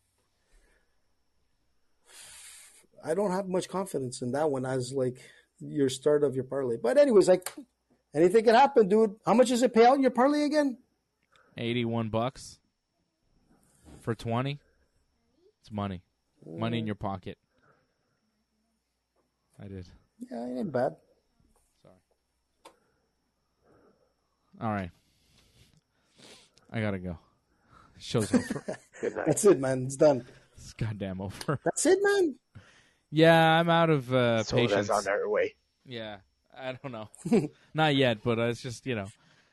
I don't have much confidence in that one as like your start of your parlay. But anyways, like anything can happen, dude. How much does it pay out in your parlay again? $81 for 20. It's money. Money in your pocket. I did. Yeah, it ain't bad. Sorry. All right. I gotta go. Show's over. That's it, man. It's done. It's goddamn over. That's it, man. Yeah, I'm out of patience. Soda's on their way. Yeah, I don't know. Not yet, but it's just, it's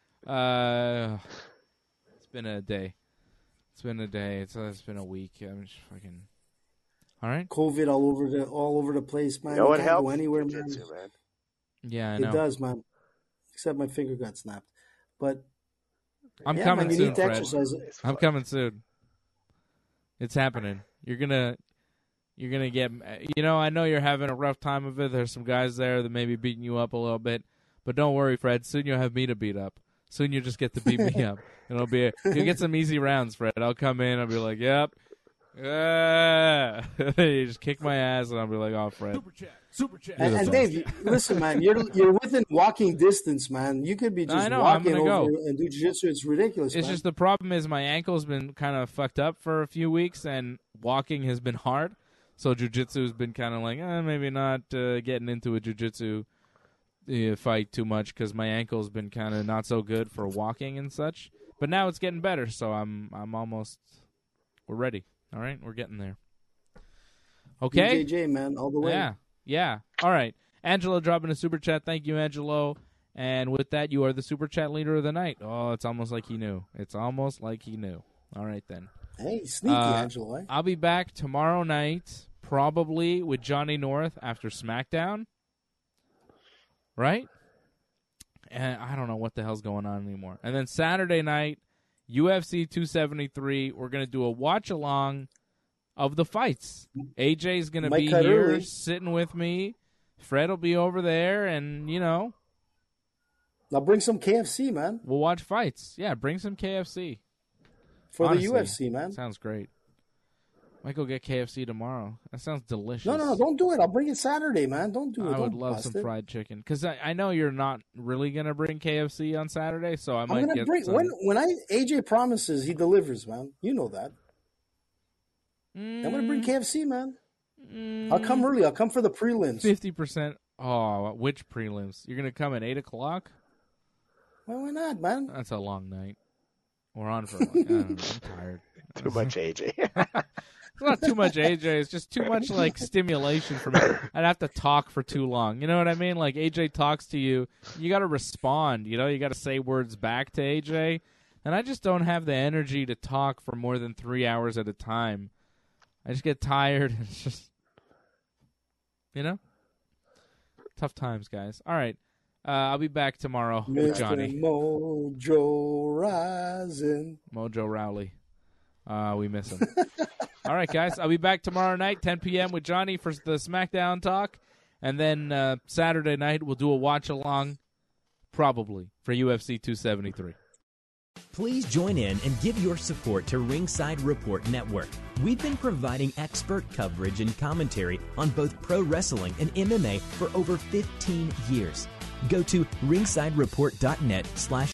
been a day. It's been been a week. I'm just fucking... All right? COVID all over the place, man. You know what can't helps? go anywhere, man. Jiu-jitsu, man. Yeah, I know. It does, man. Except my finger got snapped. But I'm coming man, you soon, need to Fred. exercise it. I'm coming soon. It's happening. You're gonna get. I know you're having a rough time of it. There's some guys there that may be beating you up a little bit, but don't worry, Fred. Soon you'll have me to beat up. Soon you just get to beat me up. You'll get some easy rounds, Fred. I'll come in. I'll be like, yep. You just kick my ass, and I'll be like, oh, Fred. Super chat. And Dave, listen, man, you're within walking distance, man. You could be just walking over and do jiu-jitsu. It's ridiculous. It's just the problem is my ankle's been kind of fucked up for a few weeks, and walking has been hard. So jiu-jitsu has been kind of like, maybe not getting into a jiu-jitsu fight too much because my ankle's been kind of not so good for walking and such. But now it's getting better, so we're ready. All right, we're getting there. Okay? BJJ, man, all the way. Yeah. All right. Angelo dropping a super chat. Thank you, Angelo. And with that, you are the super chat leader of the night. Oh, it's almost like he knew. All right, then. Hey, sneaky, Angelo. Eh? I'll be back tomorrow night, probably with Johnny North after SmackDown. Right? And I don't know what the hell's going on anymore. And then Saturday night, UFC 273, we're going to do a watch-along of the fights. AJ's going to be here sitting with me. Fred will be over there, and, I'll bring some KFC, man. We'll watch fights. Yeah, bring some KFC. Honestly, the UFC, man. Sounds great. Might go get KFC tomorrow. That sounds delicious. No, don't do it. I'll bring it Saturday, man. Don't do it. I would love some fried chicken. Because I know you're not really going to bring KFC on Saturday, so I'm going to bring some. When AJ promises, he delivers, man. You know that. I'm going to bring KFC, man. I'll come early. I'll come for the prelims. 50%. Oh, which prelims? You're going to come at 8 o'clock? Well, why not, man? That's a long night. We're on for a long I don't know. I'm tired. Too much AJ. It's not too much AJ. It's just too much, stimulation for me. I'd have to talk for too long. You know what I mean? Like, AJ talks to you. You got to respond. You got to say words back to AJ. And I just don't have the energy to talk for more than 3 hours at a time. I just get tired. It's just, tough times, guys. All right. I'll be back tomorrow with Johnny. Mojo Rising. Mojo Rowley. We miss him. All right, guys. I'll be back tomorrow night, 10 p.m. with Johnny for the SmackDown talk. And then Saturday night, we'll do a watch-along, probably, for UFC 273. Please join in and give your support to Ringside Report Network. We've been providing expert coverage and commentary on both pro wrestling and MMA for over 15 years. Go to ringsidereport.net/